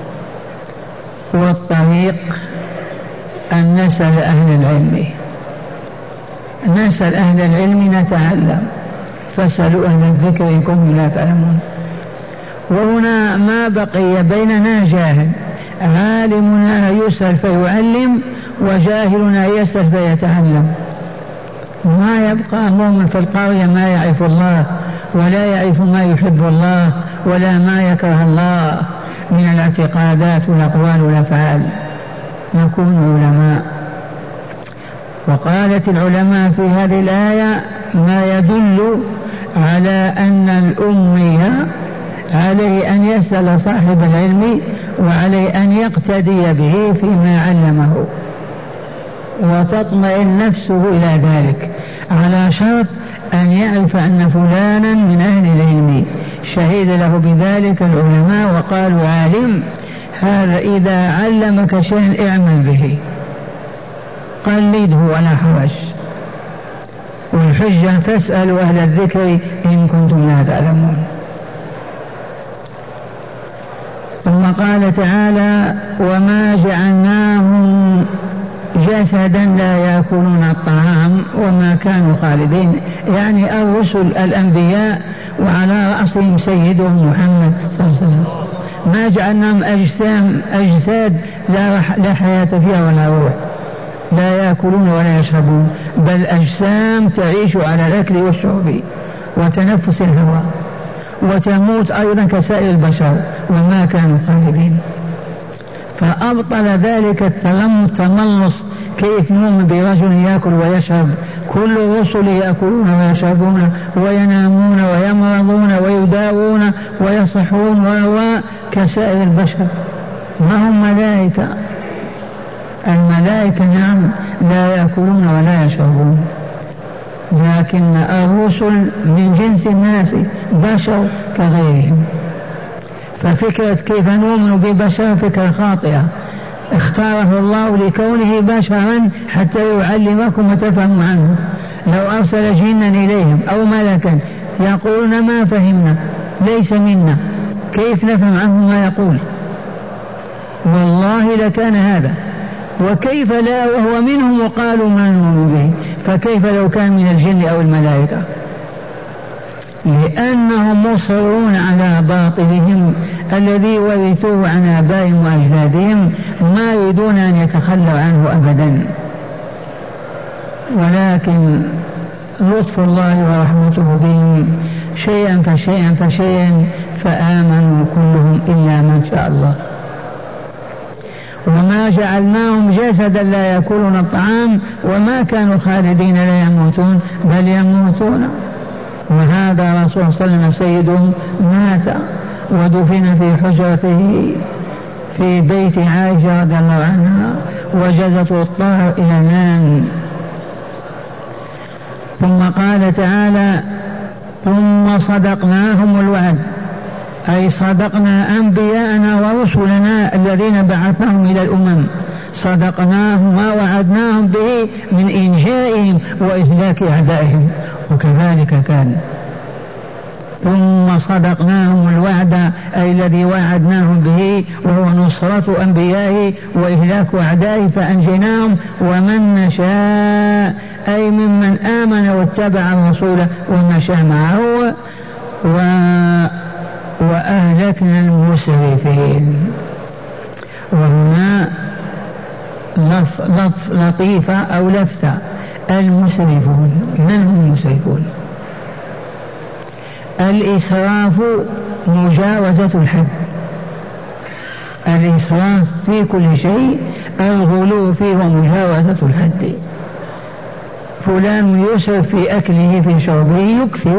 Speaker 1: والطريق أن نسأل أهل العلم، نسأل أهل العلم نتعلم، فاسألوا أهل الذكر إن كنتم لا تعلمون. وهنا ما بقي بيننا جاهل، عالمنا يسأل فيعلم وجاهلنا يسأل فيتعلم. ما يبقى مؤمن في القرية ما يعرف الله ولا يعرف ما يحب الله ولا ما يكره الله من الاعتقادات والأقوال والأفعال. نكون علماء. وقالت العلماء في هذه الآية ما يدل على أن الأمي عليه أن يسأل صاحب العلم وعليه أن يقتدي به فيما علمه، وتطمئن نفسه إلى ذلك، على شرط أن يعرف أن فلانا من أهل العلم شهد له بذلك العلماء وقالوا عالم، هذا إذا علمك شيئا اعمل به، قلده ولا حرج. والحجة فاسألوا أهل الذكر إن كنتم لا تعلمون. ثم قال تعالى: وما جعلناهم جسدا لا يأكلون الطعام وما كانوا خالدين، يعني الرسل الأنبياء وعلى رأسهم سيدهم محمد صلى الله عليه وسلم. ما جعلناهم أجسام أجساد لا, لا حياة فيها ولا روح، لا يأكلون ولا يشربون، بل أجسام تعيش على الأكل والشرب وتنفس الهواء وتموت أيضا كسائر البشر، وما كانوا خالدين. فأبطل ذلك التملص. كيف نؤمن برجل يأكل ويشرب؟ كل الرسل يأكلون ويشربون وينامون ويمرضون ويداوون ويصحون وكسائر البشر، ما هم ملائكة. الملائكة نعم لا يأكلون ولا يشربون، لكن الرسل من جنس الناس بشر كغيرهم. ففكرة كيف نؤمن ببشر فكرة خاطئة، اختاره الله لكونه بشرا حتى يعلمكم وتفهموا عنه. لو أرسل جنا إليهم أو ملكا يقولون ما فهمنا ليس منا، كيف نفهم عنه ما يقول؟ والله لكان هذا. وكيف لا وهو منهم وقالوا ما نؤمن به، فكيف لو كان من الجن أو الملائكة؟ لأنهم مصرون على باطلهم الذي ورثوه عن آبائهم وأجدادهم، ما يريدون أن يتخلوا عنه أبدا. ولكن لطف الله ورحمته بهم شيئا فشيئا فشيئا فآمنوا كلهم إلا من شاء الله. وما جعلناهم جسدا لا يأكلون الطعام وما كانوا خالدين لا يموتون بل يموتون. وهذا رسول صلى الله عليه وسلم سيدهم مات ودفن في حجرته في بيت عائشة رضي الله عنها وجزته الطاهر إلى الآن. ثم قال تعالى: ثم صدقناهم الوعد، أي صدقنا أنبياءنا ورسلنا الذين بعثناهم إلى الأمم، صدقناهم ما وعدناهم به من إنجائهم وإهلاك أعدائهم، وكذلك كان. ثم صدقناهم الوعد أي الذي وعدناهم به، وهو نصرة أنبيائه وإهلاك أعدائه فأنجيناهم، ومن نشاء أي ممن آمن واتبع الرسول ومشى معه، و وأهلكنا المسرفين. وهنا لف لف لطيفة أو لفتة، المسرفون. من هم المسرفون؟ الإسراف مجاوزة الحد، الإسراف في كل شيء، الغلو فيه ومجاوزة الحد. فلان يسرف في أكله في شربه يكثر،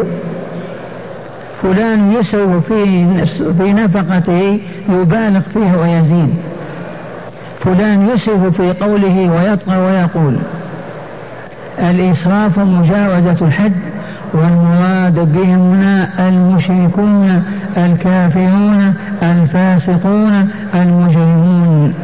Speaker 1: فلان يسرف في نفقته يبالغ فيه ويزيد، فلان يسرف في قوله ويطغى ويقول. الإسراف مجاوزة الحد، والمراد بهم هنا المشركون الكافرون الفاسقون المجرمون،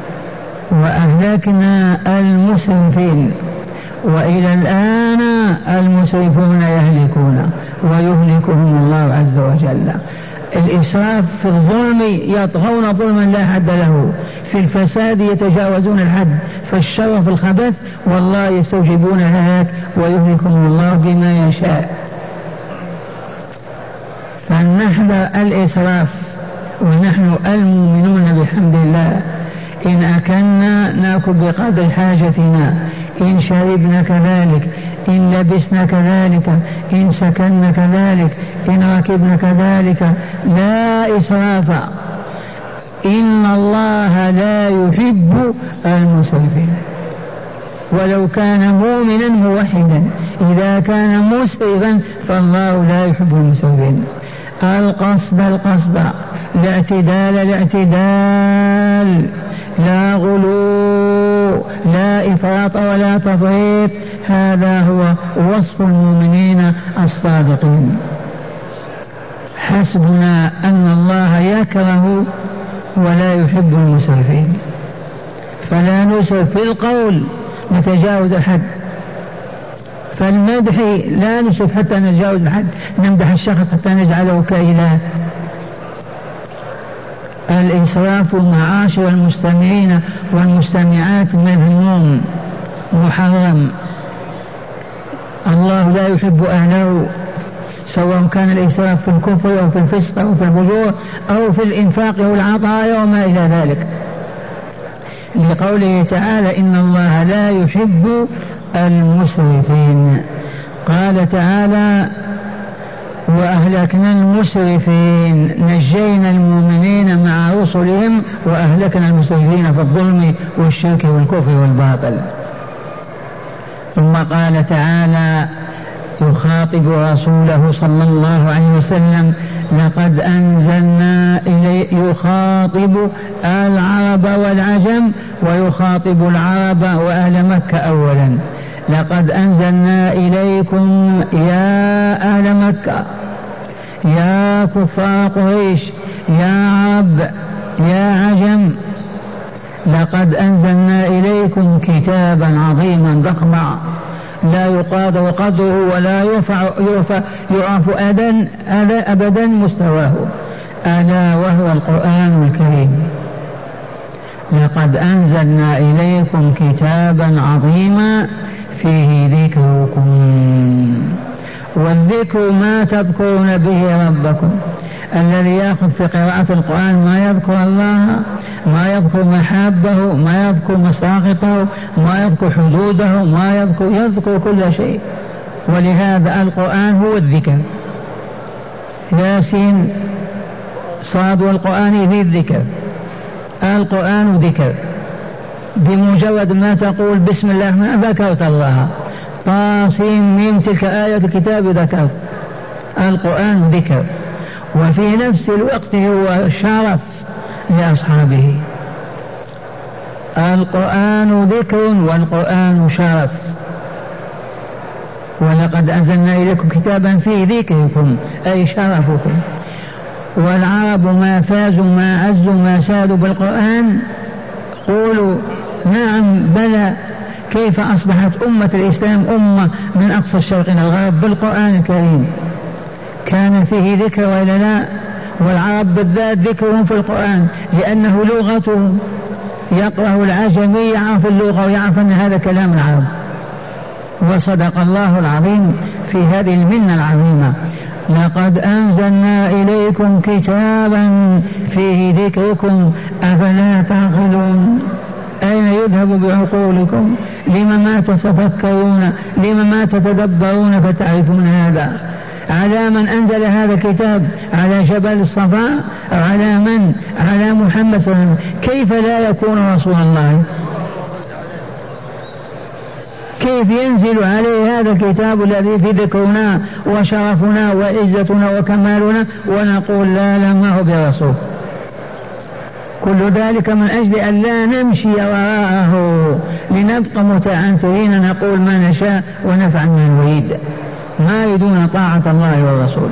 Speaker 1: وأهلكنا المسرفين، وإلى الآن المسرفون يهلكون ويهلكهم الله عز وجل. الإسراف في الظلم يطغون ظلما لا حد له، في الفساد يتجاوزون الحد، فالشر في الخبث والله يستوجبون الهلاك ويهلكهم الله بما يشاء. فلنحذر الإسراف، ونحن المؤمنون بحمد الله إن أكلنا نأكل بقدر حاجتنا، إن شربنا كذلك، إن لبسنا كذلك، إن سكننا كذلك، إن ركبنا كذلك، لا إسراف. إن الله لا يحب المسرفين، ولو كان مؤمنا موحدا، إذا كان مسرفا فالله لا يحب المسرفين. القصد القصد، الاعتدال الاعتدال، لا غلو لا إفراط ولا تفريط، هذا هو وصف المؤمنين الصادقين. حسبنا أن الله يكره ولا يحب المسرفين، فلا نسرف في القول نتجاوز الحد، فالمدح لا نسرف حتى نتجاوز الحد، نمدح الشخص حتى نجعله كإله. الإسراف معاشر المستمعين والمستمعات مذموم محرم، الله لا يحب أهله، سواء كان الإسراف في الكفر أو في الفسق أو في الفجور أو في الإنفاق والعطايا وما إلى ذلك، لقوله تعالى إن الله لا يحب المسرفين. قال تعالى وأهلكنا المسرفين، نجينا المؤمنين مع رسلهم وأهلكنا المسرفين في الظلم والشرك والكفر والباطل. ثم قال تعالى يخاطب رسوله صلى الله عليه وسلم لقد أنزلنا إلي، يخاطب العرب والعجم ويخاطب العرب وأهل مكة أولا. لقد أنزلنا إليكم يا أهل مكة، يا كفار قريش، يا عرب، يا عجم، لقد أنزلنا إليكم كتابا عظيما ضخما لا يقادر قدره ولا يرفع يرفع يعرف أبدا أبدا مستواه، ألا وهو القرآن الكريم. لقد أنزلنا إليكم كتابا عظيما فيه ذكركم، والذكر ما تذكرون به ربكم. الذي يأخذ في قراءة القرآن ما يذكر الله، ما يذكر محابه، ما يذكر مساقطه، ما يذكر حدوده، ما يذكر يذكر كل شيء. ولهذا القرآن هو الذكر، ياسين صاد والقرآن ذي الذكر، القرآن ذكر. بمجرد ما تقول بسم الله ما ذكرت الله، طاسين ميم تلك آية الكتاب ذكرت. القرآن ذكر، وفي نفس الوقت هو شرف لأصحابه. القرآن ذكر والقرآن شرف. ولقد أنزلنا إليكم كتابا فيه ذكركم أي شرفكم. والعرب ما فازوا ما عزوا ما سادوا بالقرآن. قولوا نعم بلى، كيف أصبحت أمة الإسلام أمة من أقصى الشرق إلى الغرب بالقرآن الكريم؟ كان فيه ذكر ولا لا؟ والعرب بالذات ذكرهم في القرآن لأنه لغتهم، يقرأ العجمي يعرف اللغة ويعرف أن هذا كلام العرب. وصدق الله العظيم في هذه المنة العظيمة. لقد أنزلنا إليكم كتابا فيه ذكركم أفلا تعقلون. أين يذهب بعقولكم؟ لما ما تتفكرون؟ لما ما تتدبرون فتعرفون هذا؟ على من أنزل هذا الكتاب؟ على جبل الصفا؟ أو على من؟ على محمد صلى الله عليه وسلم. كيف لا يكون رسول الله؟ كيف ينزل عليه هذا الكتاب الذي في ذكرنا وشرفنا وعزتنا وكمالنا ونقول لا لا ما هو برسول؟ كل ذلك من أجل أن لا نمشي وراءه، لنبقى متعنتين نقول ما نشاء ونفعل ما نريد، ما يريدون طاعة الله والرسول.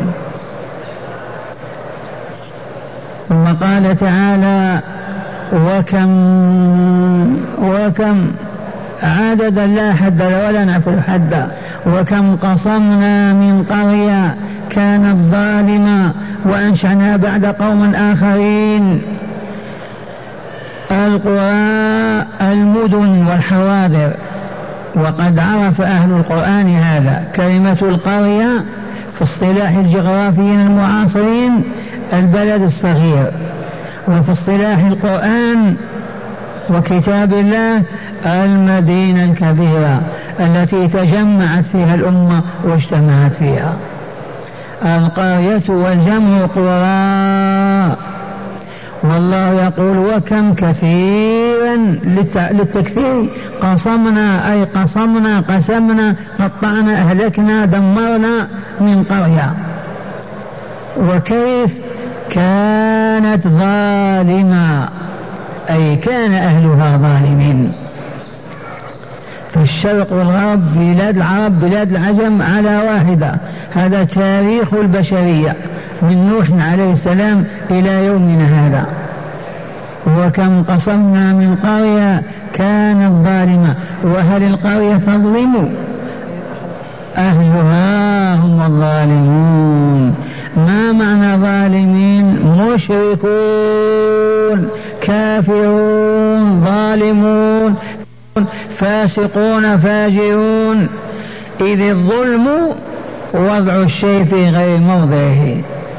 Speaker 1: ثم قال تعالى: وكم وكم عددا لا حد ولا نعرف حدا، وكم قصمنا من قرية كانت ظالمة وأنشأنا بعد قوم آخرين. القرى المدن والحواضر، وقد عرف أهل القرآن هذا. كلمة القرية في اصطلاح الجغرافيين المعاصرين البلد الصغير، وفي اصطلاح القرآن وكتاب الله المدينة الكبيرة التي تجمعت فيها الأمة واجتمعت فيها. القرية والجمع قرى. والله يقول: وكم كثيرا للتكثير، قصمنا أي قصمنا قسمنا قطعنا أهلكنا دمرنا من قرية. وكيف كانت ظالمة أي كان أهلها ظالمين. فالشرق والغرب بلاد العرب بلاد العجم على واحدة، هذا تاريخ البشرية من نوح عليه السلام إلى يومنا هذا. وكم قصمنا من قرية كانت ظالمة. وهل القرية تظلم؟ أهلها هم الظالمون. ما معنى ظالمين؟ مشركون كافرون ظالمون فاسقون فاجرون. إذ الظلم وضع الشيء في غير موضعه.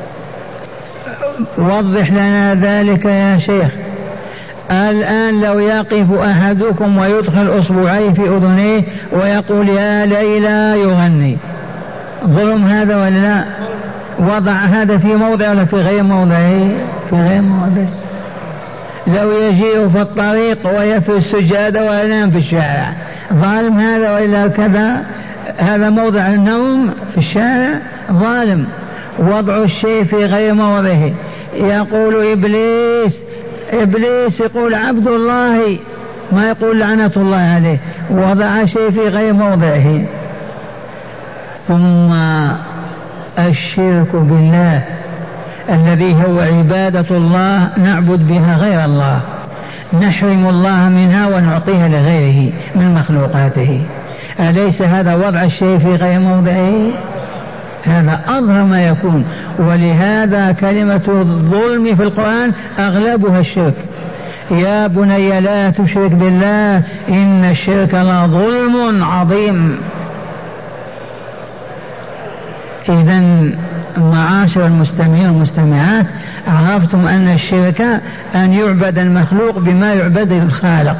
Speaker 1: وضح لنا ذلك يا شيخ. الآن لو يقف أحدكم ويدخل أصبعيه في أذنيه ويقول يا ليلى يغني، ظلم هذا ولا لا؟ وضع هذا في موضع ولا في غير موضعه؟ في غير موضعه. لو يجيء في الطريق ويفي السجادة وينام في الشارع، ظالم هذا وإلا كذا؟ هذا موضع النوم في الشارع، ظالم. وضع الشيء في غير موضعه. يقول إبليس إبليس يقول عبد الله، ما يقول لعنة الله عليه. وضع شيء في غير موضعه. ثم الشرك بالله الذي هو عبادة الله نعبد بها غير الله، نحرم الله منها ونعطيها لغيره من مخلوقاته. أليس هذا وضع الشيء في غير موضعه؟ هذا أظهر ما يكون. ولهذا كلمة الظلم في القرآن أغلبها الشرك. يا بني لا تشرك بالله إن الشرك لظلم عظيم. إذن معاشر المستمعين والمستمعات، عرفتم أن الشرك أن يعبد المخلوق بما يعبد الخالق.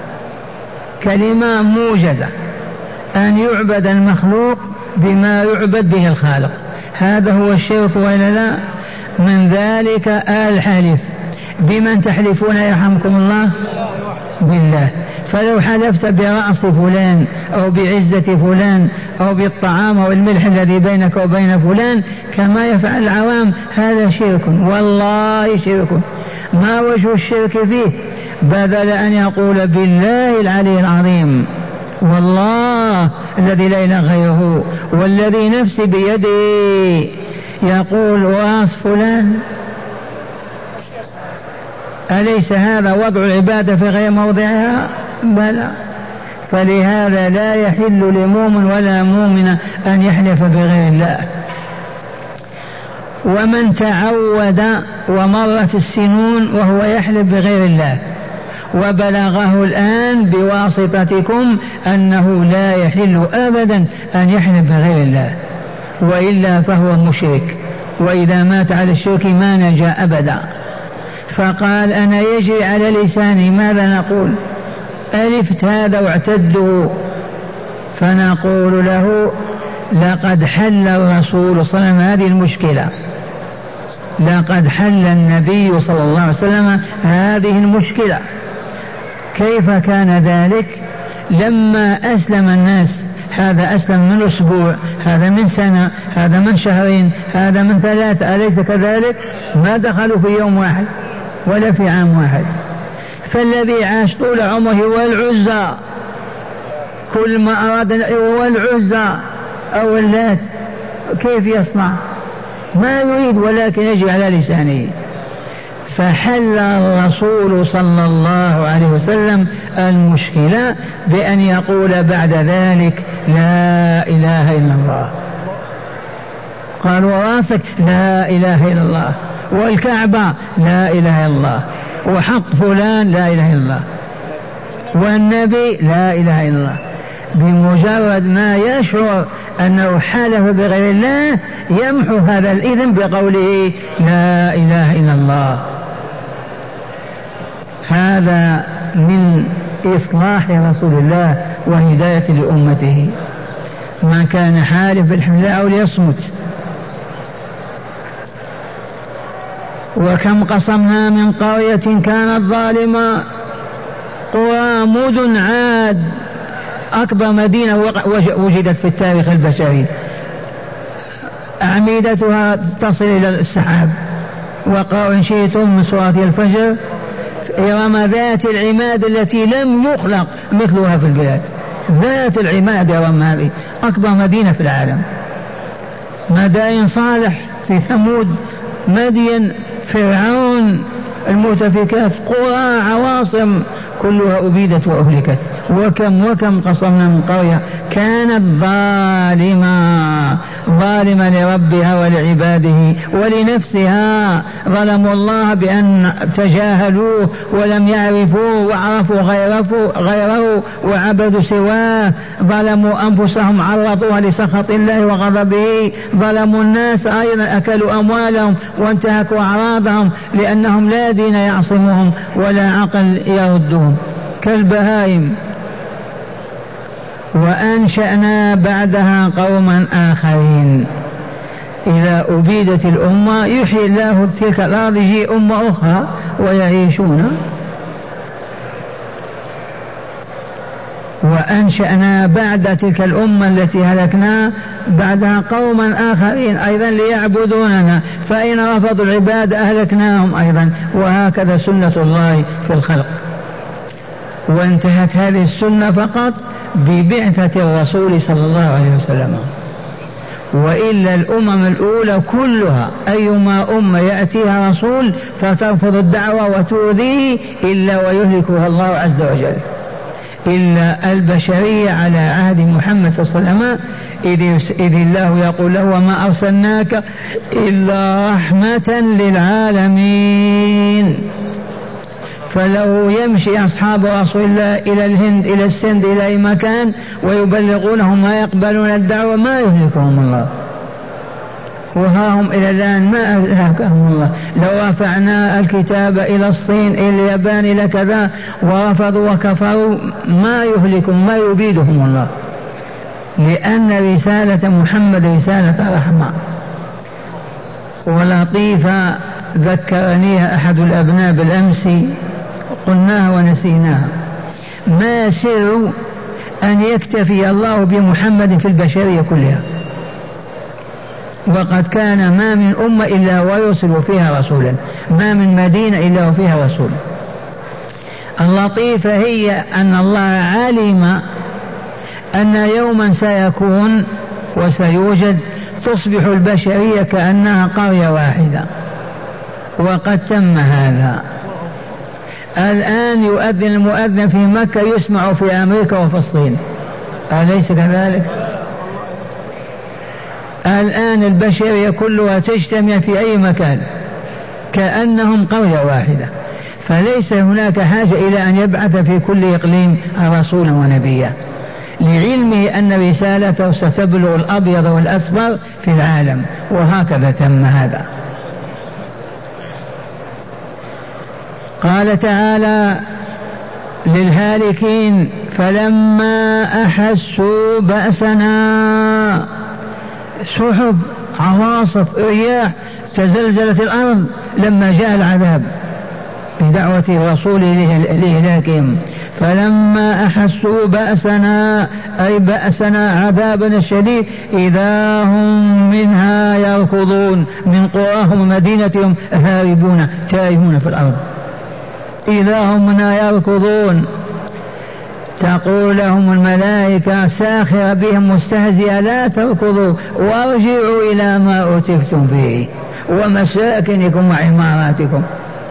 Speaker 1: كلمة موجزة، أن يعبد المخلوق بما يعبد به الخالق، هذا هو الشرك وإلا لا؟ من ذلك الحلف. بمن تحلفون يرحمكم الله؟ بالله. فلو حلفت برأس فلان أو بعزة فلان أو بالطعام أو الملح الذي بينك وبين فلان كما يفعل العوام، هذا شرك، والله شرك. ما وجه الشرك فيه؟ بدل أن يقول بالله العلي العظيم والله الذي لا إله غيره والذي نفسي بيده، يقول واص فلان. أليس هذا وضع العبادة في غير موضعها؟ بلى. فلهذا لا يحل لمؤمن ولا مؤمن أن يحلف بغير الله. ومن تعود ومرت السنون وهو يحلف بغير الله وبلغه الآن بواسطتكم أنه لا يحل أبدا أن يحلف بغير الله، وإلا فهو مشرك، وإذا مات على الشرك ما نجا أبدا. فقال أنا يجري على لساني، ماذا نقول؟ ألفت هذا واعتده، فنقول له لقد حل الرسول صلى الله عليه وسلم هذه المشكلة، لقد حل النبي صلى الله عليه وسلم هذه المشكلة. كيف كان ذلك؟ لما أسلم الناس، هذا أسلم من أسبوع، هذا من سنة، هذا من شهرين، هذا من ثلاثة، أليس كذلك؟ ما دخلوا في يوم واحد ولا في عام واحد. فالذي عاش طول عمره هو العزى، كل ما أراد هو العزى أو اللات، كيف يصنع؟ ما يريد ولكن يجي على لسانه. فحل الرسول صلى الله عليه وسلم المشكلة بأن يقول بعد ذلك لا إله إلا الله. قال وراسك لا إله إلا الله، والكعبة لا إله إلا الله، وحق فلان لا إله إلا الله، والنبي لا إله إلا الله. بمجرد ما يشعر أنه حلف بغير الله يمحو هذا الإثم بقوله لا إله إلا الله. هذا من إصلاح رسول الله وهداية لأمته. ما كان حالف بالحمد لله أو ليصمت. وكم قصمنا من قرية كانت ظالمة، قرى مدن عاد أكبر مدينة وجدت في التاريخ البشري، أعمدتها تصل إلى السحاب. وقالوا إن شئتم من سورة الفجر إرم ذات العماد التي لم يخلق مثلها في البلاد. ذات العماد إرم هذه أكبر مدينة في العالم. مدائن صالح في ثمود، مدين، فرعون، المؤتفكات، قرى، عواصم كلها أبيدت وأهلكت. وكم وكم قصمنا من قرية كانت ظالمة ظالمة لربها ولعباده ولنفسها، ظلموا الله بأن تجاهلوه ولم يعرفوه وعرفوا غيره, غيره وعبدوا سواه، ظلموا أنفسهم عرضوها لسخط الله وغضبه، ظلموا الناس أيضا، أكلوا أموالهم وانتهكوا أعراضهم لأنهم لا دين يعصمهم ولا عقل يردهم كالبهائم. وأنشأنا بعدها قوما آخرين. إذا أبيدت الأمة يحيي الله تلك الأرض، يجي أمة أخرى ويعيشون. وأنشأنا بعد تلك الأمة التي هلكنا بعدها قوما آخرين أيضا ليعبدوننا، فإن رفضوا العباد أهلكناهم أيضا. وهكذا سنة الله في الخلق. وانتهت هذه السنة فقط ببعثة الرسول صلى الله عليه وسلم. وإلا الأمم الأولى كلها أيما أمة يأتيها رسول فترفض الدعوة وتؤذيه إلا ويهلكها الله عز وجل، إلا البشرية على عهد محمد صلى الله عليه وسلم، إذ الله يقول له وما أرسلناك إلا رحمة للعالمين. فلو يمشي أصحاب رسول الله إلى الهند إلى السند إلى أي مكان ويبلغونهم ما يقبلون الدعوة ما يهلكهم الله، وها هم إلى الآن ما أهلكهم الله. لو رفعنا الكتاب إلى الصين إلى اليابان إلى كذا ورفضوا وكفروا ما يهلكهم ما يبيدهم الله، لأن رسالة محمد رسالة رحمة. ولطيفة ذكرنيها أحد الأبناء بالأمس، قلناها ونسيناها. ما سر أن يكتفي الله بمحمد في البشرية كلها، وقد كان ما من أمة إلا ويرسل فيها رسولا، ما من مدينة إلا وفيها رسول. اللطيفة هي أن الله علم أن يوما سيكون وسيوجد تصبح البشرية كأنها قرية واحدة، وقد تم هذا. الآن يؤذن المؤذن في مكة يسمع في أمريكا وفي الصين، أليس كذلك؟ الآن البشرية كلها تجتمع في أي مكان كأنهم قرية واحدة. فليس هناك حاجة إلى أن يبعث في كل إقليم رسولا ونبيا، لعلمه أن رسالته ستبلغ الأبيض والأصفر في العالم، وهكذا تم هذا. قال تعالى للهالكين فلما أحسوا بأسنا سحب، عواصف، رياح، تزلزلت الأرض لما جاء العذاب بدعوة الرسول لإهلاكهم. فلما أحسوا بأسنا أي بأسنا عذابنا الشديد إذا هم منها يركضون، من قراهم ومدينتهم هاربون تائهون في الأرض، إذا هم منها يركضون. تقول لهم الملائكة ساخرة بهم مستهزئة لا تركضوا وارجعوا إلى ما أتفتم فيه ومساكنكم وعماراتكم.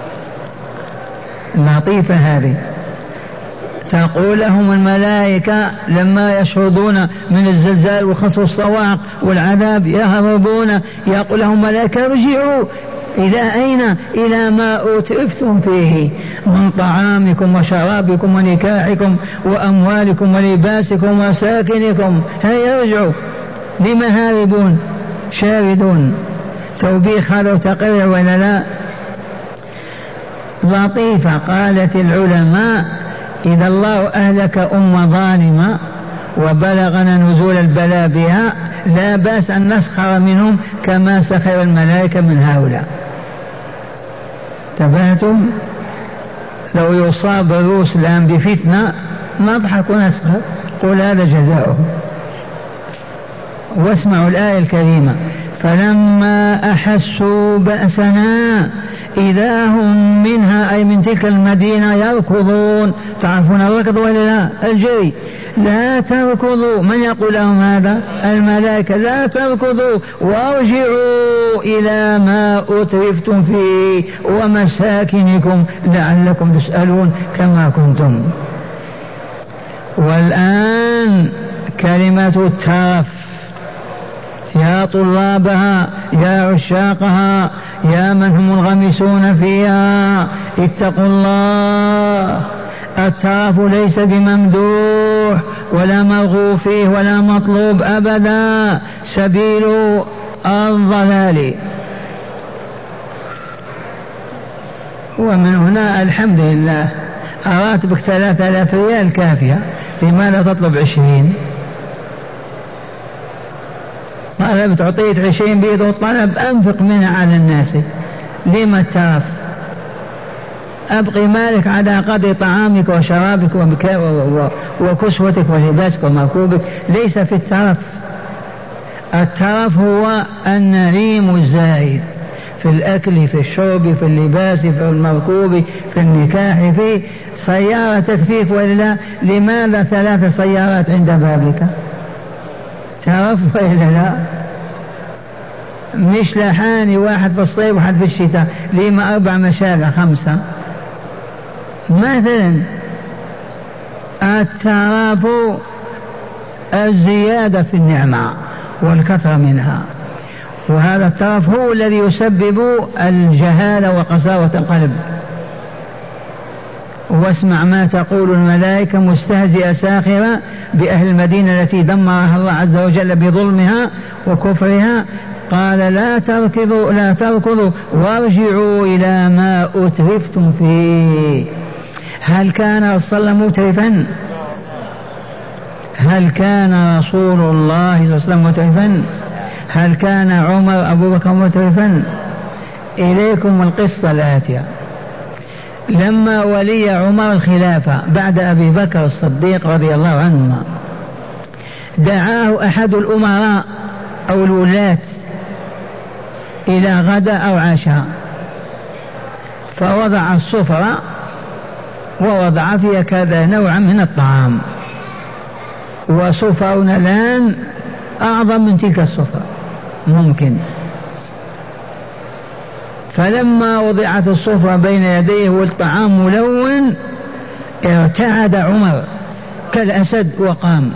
Speaker 1: لطيفة هذه. تقول لهم الملائكة لما يشهدون من الزلزال وخسف الصواعق والعذاب يهربون، يقول لهم الملائكة ارجعوا إلى أين؟ إلى ما أترفتم فيه من طعامكم وشرابكم ونكاحكم وأموالكم ولباسكم وساكنكم. هيا ارجعوا. لما هاربون شاردون؟ توبيخ هذا وتقرير ولا لا؟ لطيفة. قالت العلماء إذا الله أهلك أم ظالمة وبلغنا نزول البلاء بها لا بأس أن نسخر منهم كما سخر الملائكة من هؤلاء. تبعتم؟ لو يصاب الروس الآن بفتنة نضحك ونسخر، قل هذا جزاؤهم. واسمعوا الآية الكريمة فلما أحسوا بأسنا إذا هم منها أي من تلك المدينة يركضون. تعرفون الركض ولا لا؟ الجري. لا تركضوا. من يقول لهم هذا؟ الملائكة. لا تركضوا وارجعوا إلى ما أترفتم فيه ومساكنكم لعلكم تسألون كما كنتم. والآن كلمة الترف يا طلابها يا عشاقها يا من هم منغمسون فيها اتقوا الله. الترف ليس بممدوح ولا مرغوب فيه ولا مطلوب أبدا، سبيل الضلال. ومن هنا الحمد لله راتبك ثلاثة آلاف ريال كافية، لماذا تطلب عشرين؟ طلب تعطيت عشرين بيد وطلب أنفق منها على الناس. لما الترف؟ أبقي مالك على قدر طعامك وشرابك وكسوتك ولباسك ومركوبك، ليس في الترف. الترف هو النعيم الزائد في الأكل في الشرب في اللباس في المركوب في النكاح. في سيارة تكفيك ولا؟ لماذا ثلاث سيارات عند بابك؟ ترف ولا لا؟ مش لحاني واحد في الصيف وواحد في الشتاء، لما أربع مشارع خمسة مثلا. الترف الزيادة في النعمة والكثرة منها، وهذا الترف هو الذي يسبب الجهالة وقساوة القلب. واسمع ما تقول الملائكة مستهزئة ساخرة بأهل المدينة التي دمرها الله عز وجل بظلمها وكفرها. قال لا تركضوا لا تركضوا وارجعوا إلى ما أترفتم فيه. هل كان رسول الله مترفا؟ هل كان رسول الله صلى الله عليه وسلم مترفا؟ هل كان عمر أبو بكر مترفا؟ إليكم القصة الآتية. لما ولي عمر الخلافة بعد أبي بكر الصديق رضي الله عنهما، دعاه أحد الأمراء أو الولاة إلى غداء أو عشاء، فوضع السفرة ووضع فيها كذا نوعا من الطعام، وسفرنا الآن أعظم من تلك السفرة ممكن. فلما وضعت السفرة بين يديه والطعام ملون ارتعد عمر كالأسد وقام.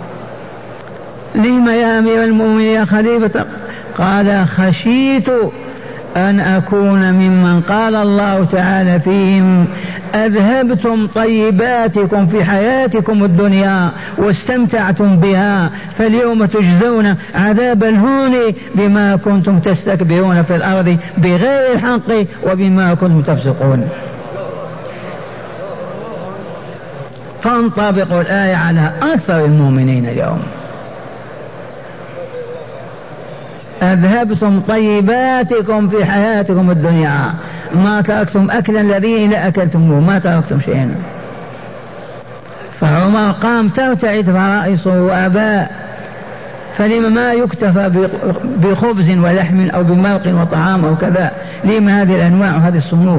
Speaker 1: لما يا أمير المؤمنين يا خليفة؟ قال خشيت أن أكون ممن قال الله تعالى فيهم أذهبتم طيباتكم في حياتكم الدنيا واستمتعتم بها، فاليوم تجزون عذاب الهون بما كنتم تستكبرون في الأرض بغير الحق وبما كنتم تفسقون. تنطبق الآية على أكثر المؤمنين اليوم. أذهبتم طيباتكم في حياتكم الدنيا، ما تركتم أكلا الذين لأكلتموه، ما تركتم شيئا. فعمر قام ترتعد فرائصه وأباء، فلما ما يكتفى بخبز ولحم أو بمرق وطعام أو كذا؟ لما هذه الأنواع وهذه الصنوف؟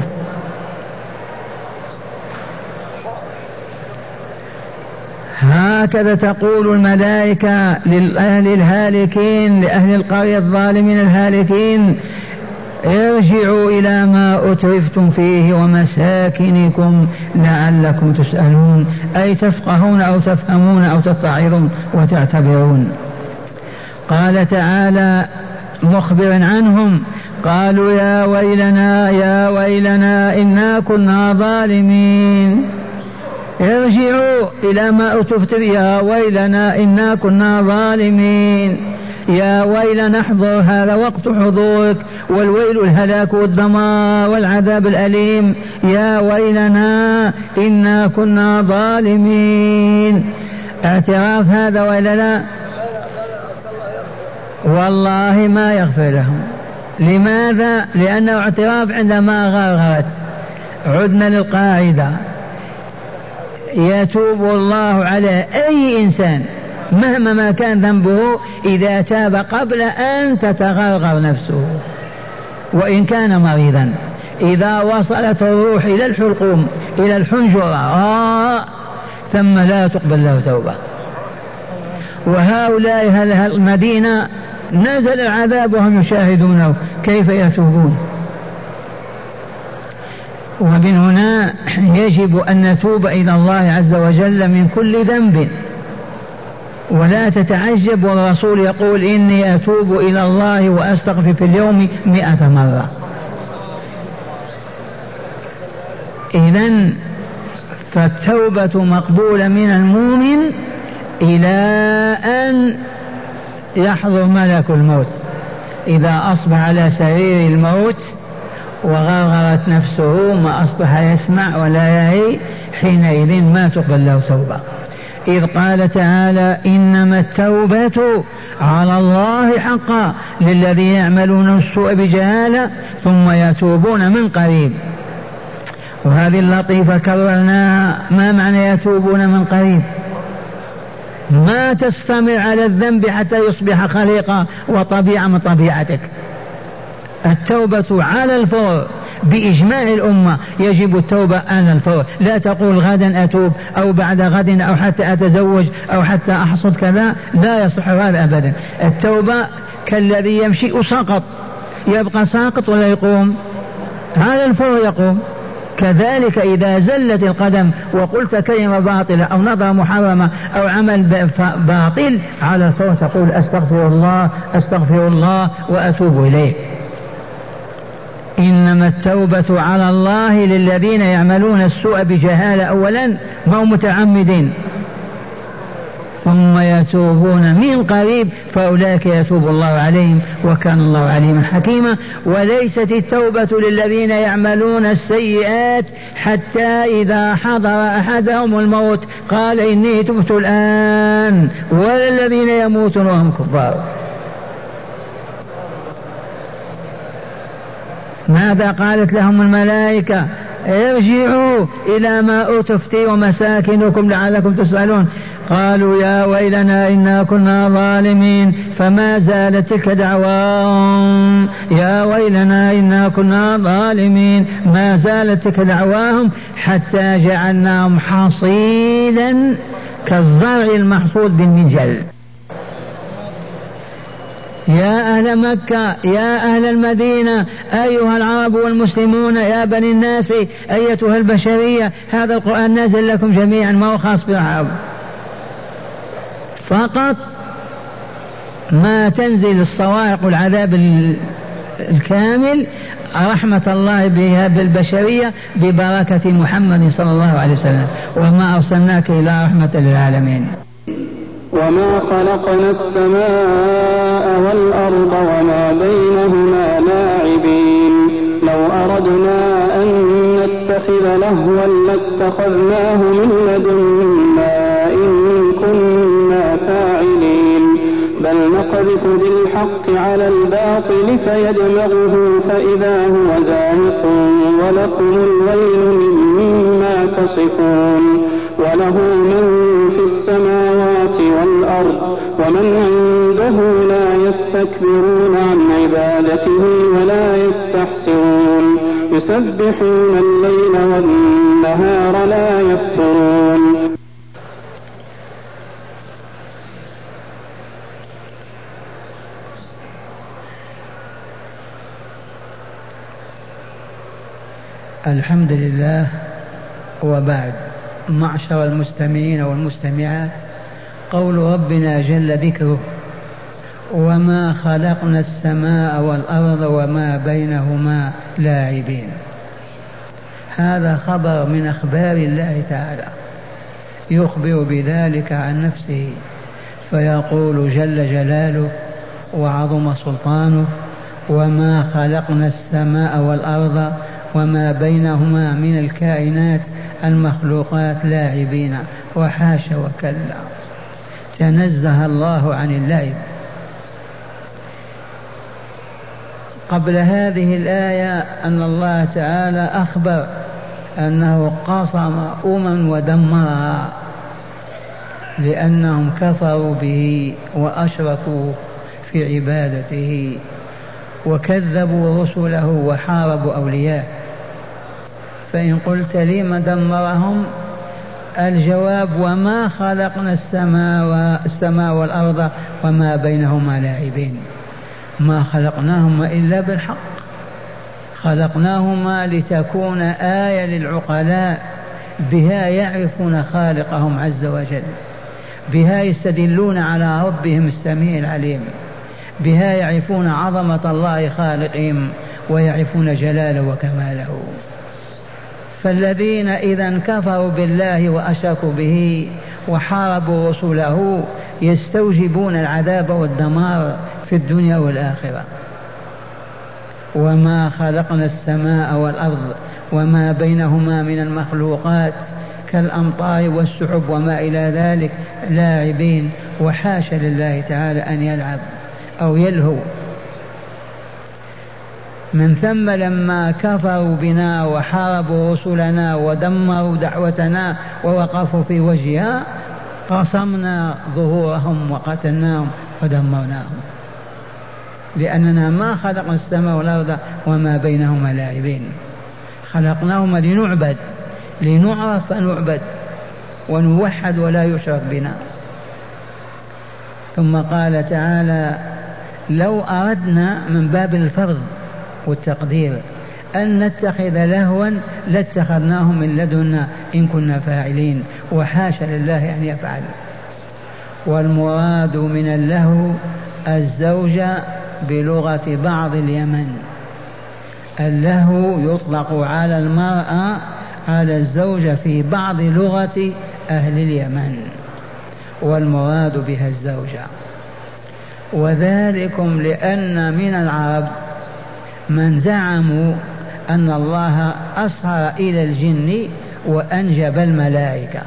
Speaker 1: هكذا تقول الملائكة لأهل الهالكين، لأهل القرية الظالمين الهالكين: ارجعوا إلى ما أترفتم فيه ومساكنكم لعلكم تسألون، أي تفقهون أو تفهمون أو تتعظون وتعتبرون. قال تعالى مخبرا عنهم: قالوا يا ويلنا يا ويلنا إنا كنا ظالمين. ارجعوا إلى ما أترفتم، يا ويلنا إنا كنا ظالمين، يا ويلنا احضر، هذا وقت حضورك، والويل الهلاك والدمار والعذاب الأليم. يا ويلنا إنا كنا ظالمين. اعتراف هذا ولا لا؟ والله ما يغفر لهم. لماذا؟ لأنه اعتراف عندما غرغرت. عدنا للقاعدة: يتوب الله على أي إنسان مهما ما كان ذنبه إذا تاب قبل أن تتغرغر نفسه، وإن كان مريضا. إذا وصلت الروح إلى الحلقوم إلى الحنجرة آه ثم لا تقبل له توبة. وهؤلاء المدينة نزل العذاب وهم يشاهدونه، كيف يتوبون؟ ومن هنا يجب أن نتوب إلى الله عز وجل من كل ذنب. ولا تتعجب والرسول يقول: إني أتوب إلى الله وأستغفر في اليوم مئة مرة. إذن فالتوبة مقبولة من المؤمن إلى أن يحضر ملك الموت. إذا أصبح على سرير الموت وغرغرت نفسه ما أصبح يسمع ولا يعي، حينئذ ما تقبل له توبة. إذ قال تعالى: إنما التوبة على الله حقا للذين يعملون السوء بجهالة ثم يتوبون من قريب. وهذه اللطيفة كررناها: ما معنى يتوبون من قريب؟ ما تستمر على الذنب حتى يصبح خليقة وطبيعة من طبيعتك. التوبة على الفور بإجماع الأمة، يجب التوبة على الفور. لا تقول غدا أتوب أو بعد غد أو حتى أتزوج أو حتى أحصد كذا، لا يصح هذا أبدا. التوبة كالذي يمشي ساقط، يبقى ساقط ولا يقوم، على الفور يقوم. كذلك إذا زلت القدم وقلت كلمة باطلة أو نظرة محرمة أو عمل باطل، على الفور تقول: أستغفر الله أستغفر الله وأتوب إليه. إنما التوبة على الله للذين يعملون السوء بجهالة أولا، ما هم متعمدين، ثم يتوبون من قريب فأولئك يتوب الله عليهم وكان الله عليما حكيما. وليست التوبة للذين يعملون السيئات حتى إذا حضر أحدهم الموت قال: إني تبت الآن، ولا الذين يموتون وهم كفار. ماذا قالت لهم الملائكة؟ ارجعوا إلى ما أتفتي ومساكنكم لعلكم تسألون. قالوا يا ويلنا إنا كنا ظالمين، فما زالت تلك دعواهم يا ويلنا إنا كنا ظالمين، ما زالت تلك دعواهم حتى جعلناهم حصيدا كالزرع المحصود بالمنجل. يا أهل مكة يا أهل المدينة أيها العرب والمسلمون يا بني الناس أيتها البشرية، هذا القرآن نازل لكم جميعا، ما هو خاص بالعرب فقط. ما تنزل الصواعق والعذاب الكامل رحمة الله بها بالبشرية ببركة محمد صلى الله عليه وسلم، وما أرسلناك إلى رحمة للعالمين.
Speaker 3: وما خلقنا السماء والأرض وما بينهما لاعبين، لو أردنا أن نتخذ لهوا لاتخذناه من لدنا إن كنا فاعلين، بل نقذف بالحق الحق على الباطل فيدمغه فإذا هو زاهق ولكم الويل مما تصفون وله من في السماوات والأرض ومن عنده لا يستكبرون عن عبادته ولا يستحسرون يسبحون الليل والنهار لا يفترون.
Speaker 1: الحمد لله. وبعد، معشر المستمعين والمستمعات، قول ربنا جل ذكره: وما خلقنا السماء والأرض وما بينهما لاعبين. هذا خبر من أخبار الله تعالى، يخبر بذلك عن نفسه، فيقول جل جلاله وعظم سلطانه: وما خلقنا السماء والأرض وما بينهما من الكائنات المخلوقات لاعبين. وحاشا وكلا، تنزه الله عن اللعب. قبل هذه الآية أن الله تعالى أخبر أنه قصم أمم ودمرها لأنهم كفروا به وأشركوا في عبادته وكذبوا رسله وحاربوا أولياءه. فإن قلت لم دمرهم؟ الجواب: وما خلقنا السماء والأرض وما بينهما لاعبين. ما خلقناهما إلا بالحق، خلقناهما لتكون آية للعقلاء، بها يعرفون خالقهم عز وجل، بها يستدلون على ربهم السميع العليم، بها يعرفون عظمة الله خالقهم ويعرفون جلاله وكماله. فالذين إذا كفروا بالله وأشركوا به وحاربوا رسله يستوجبون العذاب والدمار في الدنيا والآخرة. وما خلقنا السماء والأرض وما بينهما من المخلوقات كالأمطار والسحب وما إلى ذلك لاعبين. وحاشا لله تعالى أن يلعب أو يلهو. من ثم لما كفروا بنا وحاربوا رسلنا ودمروا دعوتنا ووقفوا في وجهها قصمنا ظهورهم وقتلناهم ودمرناهم، لأننا ما خلقنا السماء والأرض وما بينهما لاعبين. خلقناهما لنعبد، لنعرف فنعبد ونوحد ولا يشرك بنا. ثم قال تعالى: لو أردنا، من باب الفرض والتقدير، أن نتخذ لهوا لاتخذناه من لدنا إن كنا فاعلين. وحاشا لله أن يفعل. والمراد من اللهو الزوجة بلغة بعض اليمن. اللهو يطلق على المرأة على الزوجة في بعض لغة أهل اليمن، والمراد بها الزوجة. وذلكم لأن من العرب من زعموا أن الله أسهر إلى الجن وأنجب الملائكة.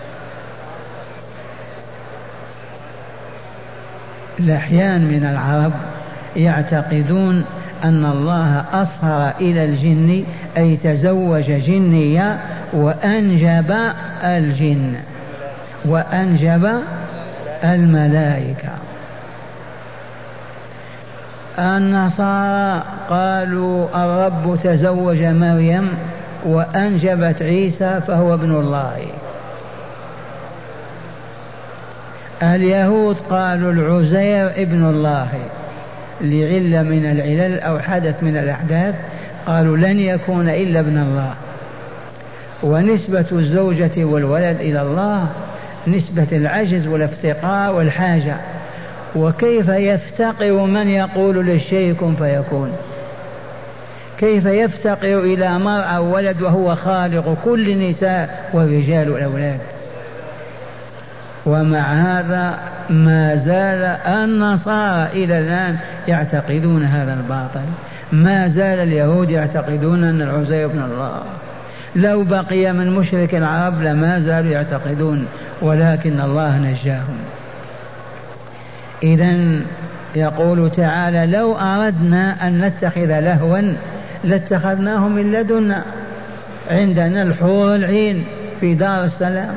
Speaker 1: الأحيان من العرب يعتقدون أن الله أسهر إلى الجن، أي تزوج جنية وأنجب الجن وأنجب الملائكة. النصارى قالوا الرب تزوج مريم وأنجبت عيسى فهو ابن الله. اليهود قالوا العزير ابن الله لعلة من العلل أو حدث من الأحداث، قالوا لن يكون إلا ابن الله. ونسبة الزوجة والولد إلى الله نسبة العجز والافتقار والحاجة. وكيف يفتقر من يقول للشيء كن فيكون؟ كيف يفتقر إلى مرأة ولد وهو خالق كل النساء والرجال والأولاد؟ ومع هذا ما زال النصارى إلى الآن يعتقدون هذا الباطل. ما زال اليهود يعتقدون أن العزير ابن الله. لو بقي من مشرك العرب لما زالوا يعتقدون، ولكن الله نجاهم. إذن يقول تعالى لو أردنا أن نتخذ لهوا لاتخذناه من لدنا، عندنا الحور العين في دار السلام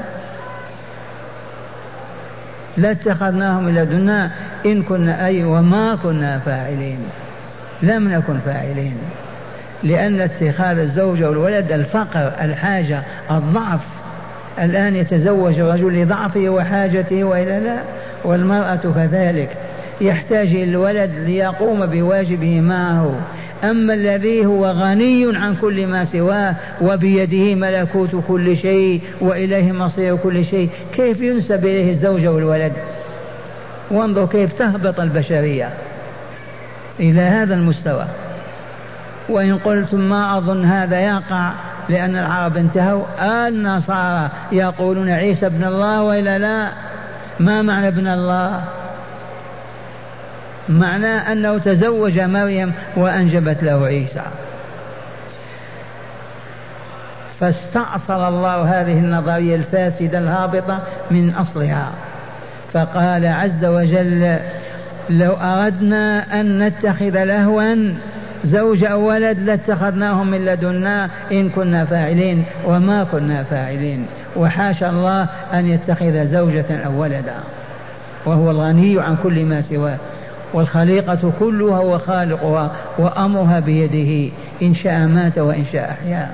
Speaker 1: لاتخذناه من لدنا إن كنا أي وما كنا فاعلين، لم نكن فاعلين. لأن اتخاذ الزوجة والولد الفقر، الحاجة، الضعف. الآن يتزوج الرجل لضعفه وحاجته وإلا لا، والمرأة كذلك يحتاج الولد ليقوم بواجبه معه. أما الذي هو غني عن كل ما سواه وبيده ملكوت كل شيء وإليه مصير كل شيء، كيف ينسب إليه الزوجة والولد؟ وانظر كيف تهبط البشرية إلى هذا المستوى. وإن قلتم ما أظن هذا يقع لأن العرب انتهوا، النصارى يقولون عيسى ابن الله وإلا لا. ما معنى ابن الله؟ معناه أنه تزوج مريم وأنجبت له عيسى. فاستأصل الله هذه النظرية الفاسدة الهابطة من أصلها، فقال عز وجل لو أردنا أن نتخذ لهوا زوج أو ولد لاتخذناهم من لدنا إن كنا فاعلين وما كنا فاعلين. وحاشا الله أن يتخذ زوجة أو ولدا، وهو الغني عن كل ما سواه، والخليقة كلها وخالقها وأمرها بيده، إن شاء مات وإن شاء أحيا.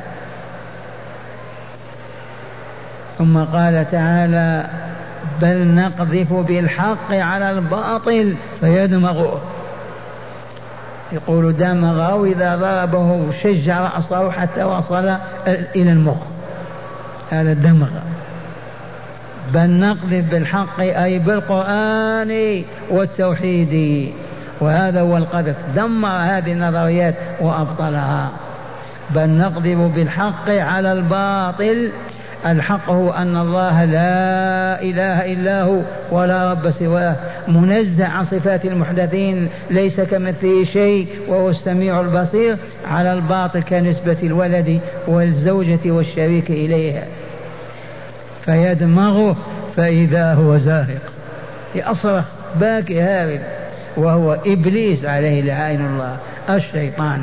Speaker 1: ثم قال تعالى بل نقذف بالحق على الباطل فيدمغه. يقول دمغه إذا ضربه شج رأسه حتى وصل إلى المخ، هذا الدمغ. بل نقذف بالحق أي بالقرآن والتوحيد، وهذا هو القذف، دمر هذه النظريات وأبطلها. بل نقذف بالحق على الباطل. الحق هو أن الله لا إله إلا هو ولا رب سواه، منزه عن صفات المحدثين، ليس كمثله شيء وهو السميع البصير. على الباطل كنسبة الولد والزوجة والشريك إليها، فيدمغه فإذا هو زاهق، يصرخ باكي هارب، وهو إبليس عليه لعين الله، الشيطان.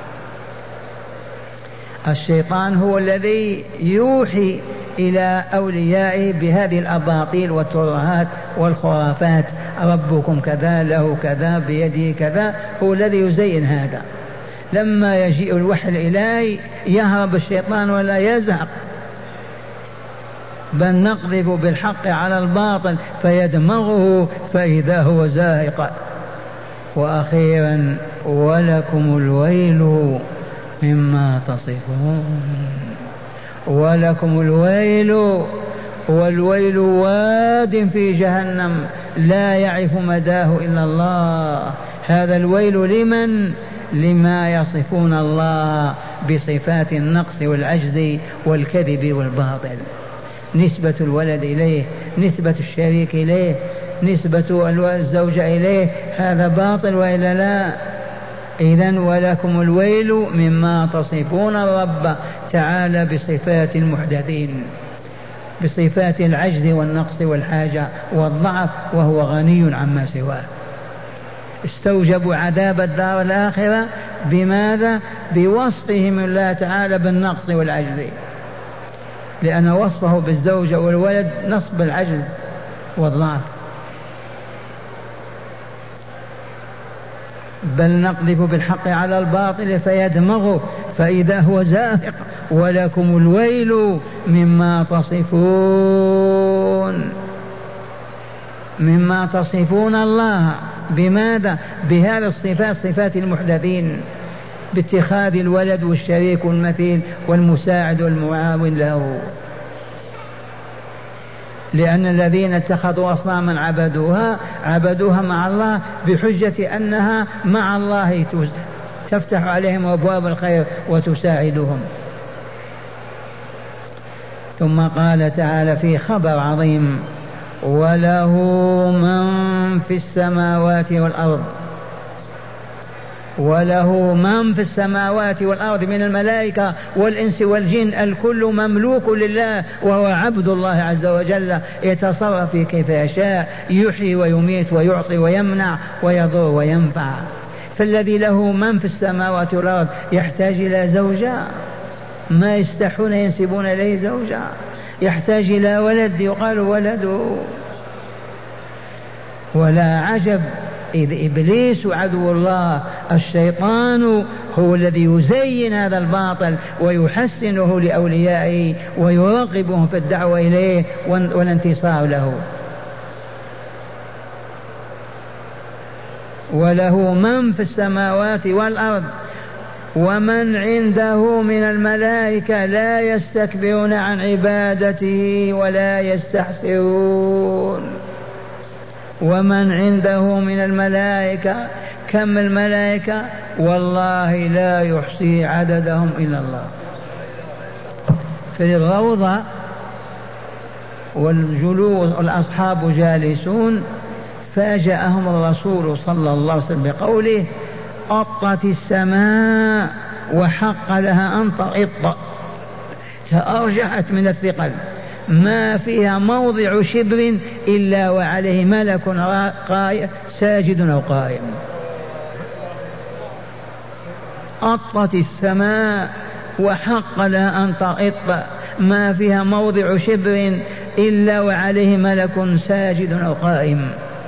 Speaker 1: الشيطان هو الذي يوحي إلى أوليائه بهذه الأباطيل والترهات والخرافات، ربكم كذا، له كذا، بيده كذا، هو الذي يزين هذا. لما يجيء الوحي الإلهي يهرب الشيطان ولا يزهق. بل نقذف بالحق على الباطل فيدمغه فإذا هو زاهق. وأخيرا ولكم الويل مما تصفون. ولكم الويل، والويل واد في جهنم لا يعرف مداه إلا الله. هذا الويل لمن؟ لما يصفون الله بصفات النقص والعجز والكذب والباطل. نسبة الولد إليه، نسبة الشريك إليه، نسبة الزوجة إليه، هذا باطل وإلا لا؟ إذن ولكم الويل مما تصفون الرب تعالى بصفات المحدثين، بصفات العجز والنقص والحاجة والضعف، وهو غني عما سواه. استوجبوا عذاب الدار الآخرة بماذا؟ بوصفهم الله تعالى بالنقص والعجز، لأن وصفه بالزوجة والولد نصب العجز والضعف. بل نقذف بالحق على الباطل فيدمغه فإذا هو زاهق. ولكم الويل مما تصفون، مما تصفون الله بماذا؟ بهذه الصفات، صفات المحدثين، باتخاذ الولد والشريك والمثيل والمساعد والمعاون له. لأن الذين اتخذوا أصناما عبدوها عبدوها مع الله بحجة أنها مع الله تفتح عليهم أبواب الخير وتساعدهم. ثم قال تعالى في خبر عظيم: وله من في السماوات والأرض وله من في السماوات والأرض من الملائكة والإنس والجن، الكل مملوك لله، وهو عبد الله عز وجل يتصرف كيف يشاء، يحيي ويميت ويعطي ويمنع ويضر وينفع. فالذي له من في السماوات والأرض يحتاج إلى زوجة، ما يستحون ينسبون إليه زوجة، يحتاج إلى ولد يقال ولده. ولا عجب إذ إبليس عدو الله الشيطان هو الذي يزين هذا الباطل ويحسنه لأوليائه ويرغبهم في الدعوة إليه والانتصار له. وله من في السماوات والأرض ومن عنده من الملائكة لا يستكبرون عن عبادته ولا يستحسرون. ومن عنده من الملائكة، كم الملائكة؟ والله لا يحصي عددهم إلا الله. في الروضة والجلوس والأصحاب جالسون فاجأهم الرسول صلى الله عليه وسلم بقوله: أطت السماء وحق لها أن تطأ، فأرجحت من الثقل، ما فيها موضع شبر إلا وعليه ملك قائم ساجد أو قائم. أطت السماء وحق لها أن تطأ، ما فيها موضع شبر إلا وعليه ملك ساجد أو قائم.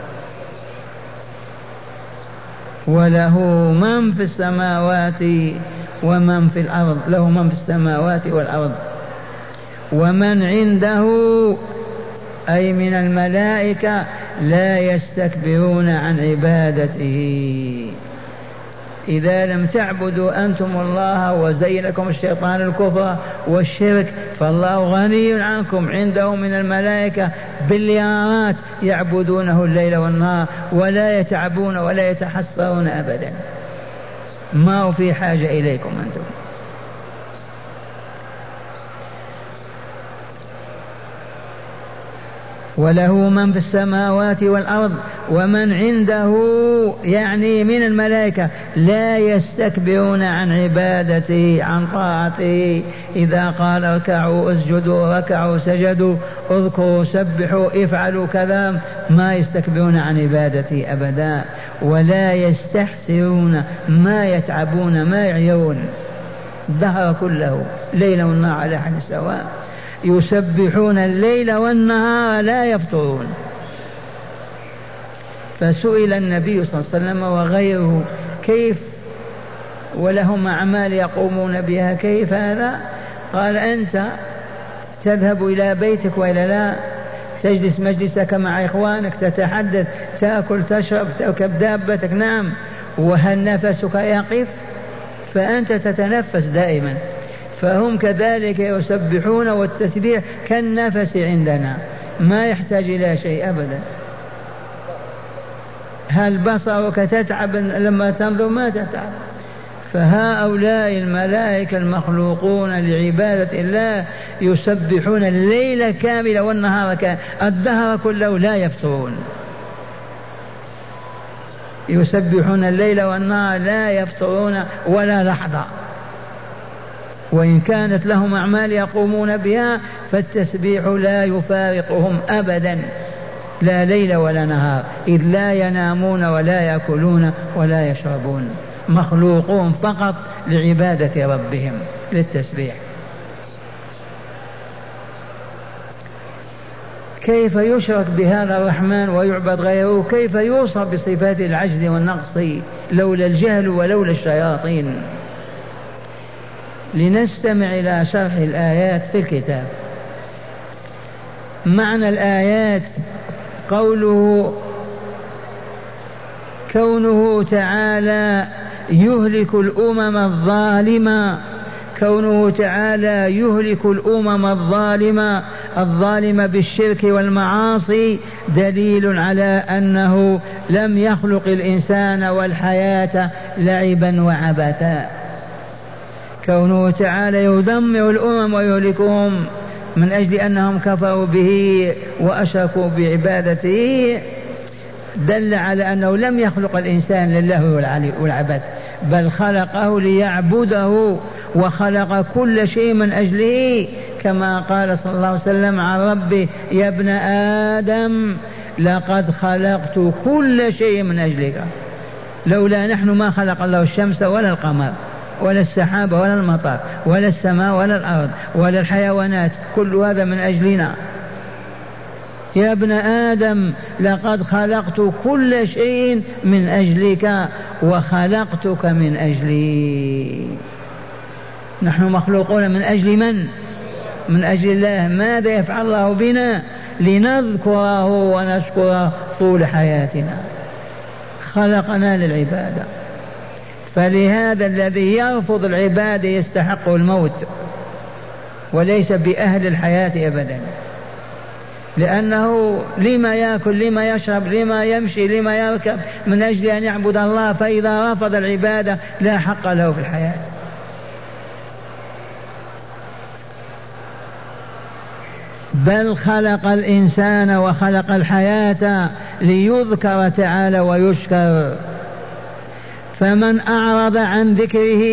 Speaker 1: وله من في السماوات ومن في الأرض، له من في السماوات والأرض. ومن عنده أي من الملائكة لا يستكبرون عن عبادته. إذا لم تعبدوا أنتم الله وزين لكم الشيطان الكفر والشرك فالله غني عنكم، عنده من الملائكة بليارات يعبدونه الليل والنهار ولا يتعبون ولا يتحسرون أبدا، ما هو في حاجة إليكم أنتم. وله من في السماوات والأرض ومن عنده يعني من الملائكة لا يستكبرون عن عبادته عن طاعته. إذا قال اركعوا اسجدوا ركعوا سجدوا، اذكروا سبحوا افعلوا كذا، ما يستكبرون عن عبادته أبدا. ولا يستحسرون، ما يتعبون ما يعيون، الدهر كله ليلا والنهار على حد سواء، يسبحون الليل والنهار لا يفترون. فسئل النبي صلى الله عليه وسلم وغيره كيف ولهم أعمال يقومون بها، كيف هذا؟ قال: أنت تذهب إلى بيتك وإلا لا، تجلس مجلسك مع إخوانك، تتحدث، تأكل تشرب، تركب دابتك، نعم، وهل نفسك يقف؟ فأنت تتنفس دائما. فهم كذلك يسبحون، والتسبيح كالنفس عندنا ما يحتاج إلى شيء أبدا. هل بصرك تتعب لما تنظر؟ ما تتعب. فهؤلاء الملائكة المخلوقون لعبادة الله يسبحون الليل كامل والنهار كامل، الدهر كله لا يفترون، يسبحون الليل والنهار لا يفترون ولا لحظة. وإن كانت لهم أعمال يقومون بها فالتسبيح لا يفارقهم أبدا، لا ليل ولا نهار، إذ لا ينامون ولا يأكلون ولا يشربون، مخلوقون فقط لعبادة ربهم للتسبيح. كيف يشرك بهذا الرحمن ويعبد غيره؟ كيف يوصف بصفات العجز والنقص لولا الجهل ولولا الشياطين؟ لنستمع إلى شرح الآيات في الكتاب. معنى الآيات قوله كونه تعالى يهلك الأمم الظالمة، كونه تعالى يهلك الأمم الظالمة الظالمة بالشرك والمعاصي دليل على أنه لم يخلق الإنسان والحياة لعبا وعبثا. كونه تعالى يدمر الأمم ويهلكهم من أجل أنهم كفروا به وأشركوا بعبادته دل على أنه لم يخلق الإنسان لله والعبث، بل خلقه ليعبده، وخلق كل شيء من أجله، كما قال صلى الله عليه وسلم عن ربه: يا ابن آدم لقد خلقت كل شيء من أجلك. لولا نحن ما خلق الله الشمس ولا القمر ولا السحاب ولا المطر ولا السماء ولا الأرض ولا الحيوانات، كل هذا من أجلنا. يا ابن آدم لقد خلقت كل شيء من أجلك وخلقتك من أجلي. نحن مخلوقون من أجل من؟ من أجل الله. ماذا يفعل الله بنا؟ لنذكره ونشكره طول حياتنا. خلقنا للعبادة، فلهذا الذي يرفض العبادة يستحق الموت وليس بأهل الحياة أبدا، لأنه لما يأكل، لما يشرب، لما يمشي، لما يركب؟ من أجل أن يعبد الله، فإذا رفض العبادة لا حق له في الحياة. بل خلق الإنسان وخلق الحياة ليذكر تعالى ويشكر. فمن أعرض عن ذكره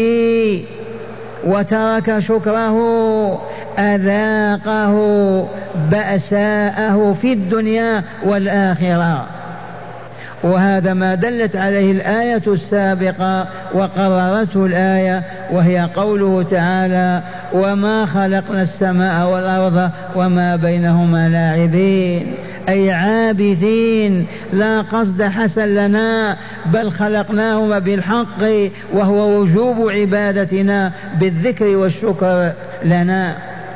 Speaker 1: وترك شكره أذاقه بأساءه في الدنيا والآخرة، وهذا ما دلت عليه الآية السابقة وقررته الآية، وهي قوله تعالى: وما خلقنا السماء والأرض وما بينهما لاعبين، أي عابثين، لا قصد حسن لنا، بل خلقناهما بالحق، وهو وجوب عبادتنا بالذكر والشكر لنا.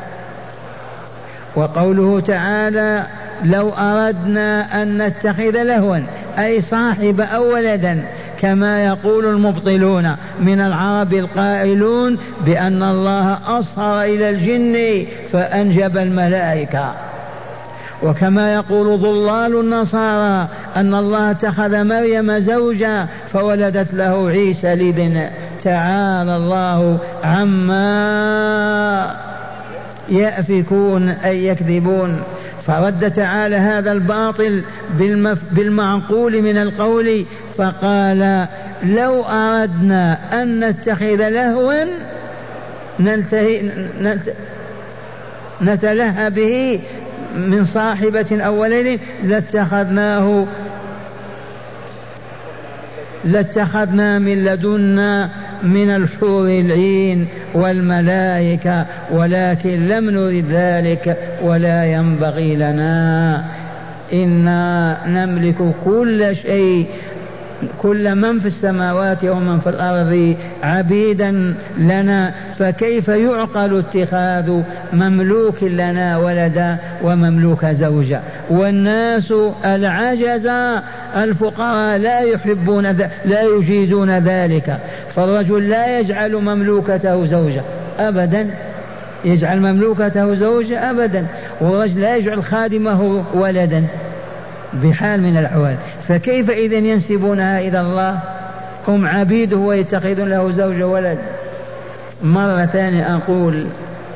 Speaker 1: وقوله تعالى: لو أردنا أن نتخذ لهوا، أي صاحب أو ولدا، كما يقول المبطلون من العرب القائلون بأن الله أصهر إلى الجن فأنجب الملائكة، وكما يقول ضلال النصارى أن الله اتخذ مريم زوجا فولدت له عيسى الابن. تعالى الله عما يأفكون أي يكذبون. فرد تعالى هذا الباطل بالمعقول من القول، فقال: لو أردنا أن نتخذ لهوا نتلهى به من صاحبة أو ولد لاتخذناه لاتخذنا من لدنا من الحور العين والملائكة، ولكن لم نرد ذلك ولا ينبغي لنا. إنا نملك كل شيء، كل من في السماوات ومن في الأرض عبيدا لنا، فكيف يعقل اتخاذ مملوك لنا ولدا ومملوك زوجا؟ والناس العجزة الفقراء لا يحبون لا يجيزون ذلك، فالرجل لا يجعل مملوكته زوجة أبدا، يجعل مملوكته زوجة أبدا، والرجل لا يجعل خادمه ولدا بحال من الأحوال. فكيف إذن ينسبونها إلى الله؟ هم عبيده ويتخذون له زوجة ولد. مرة ثانية أقول: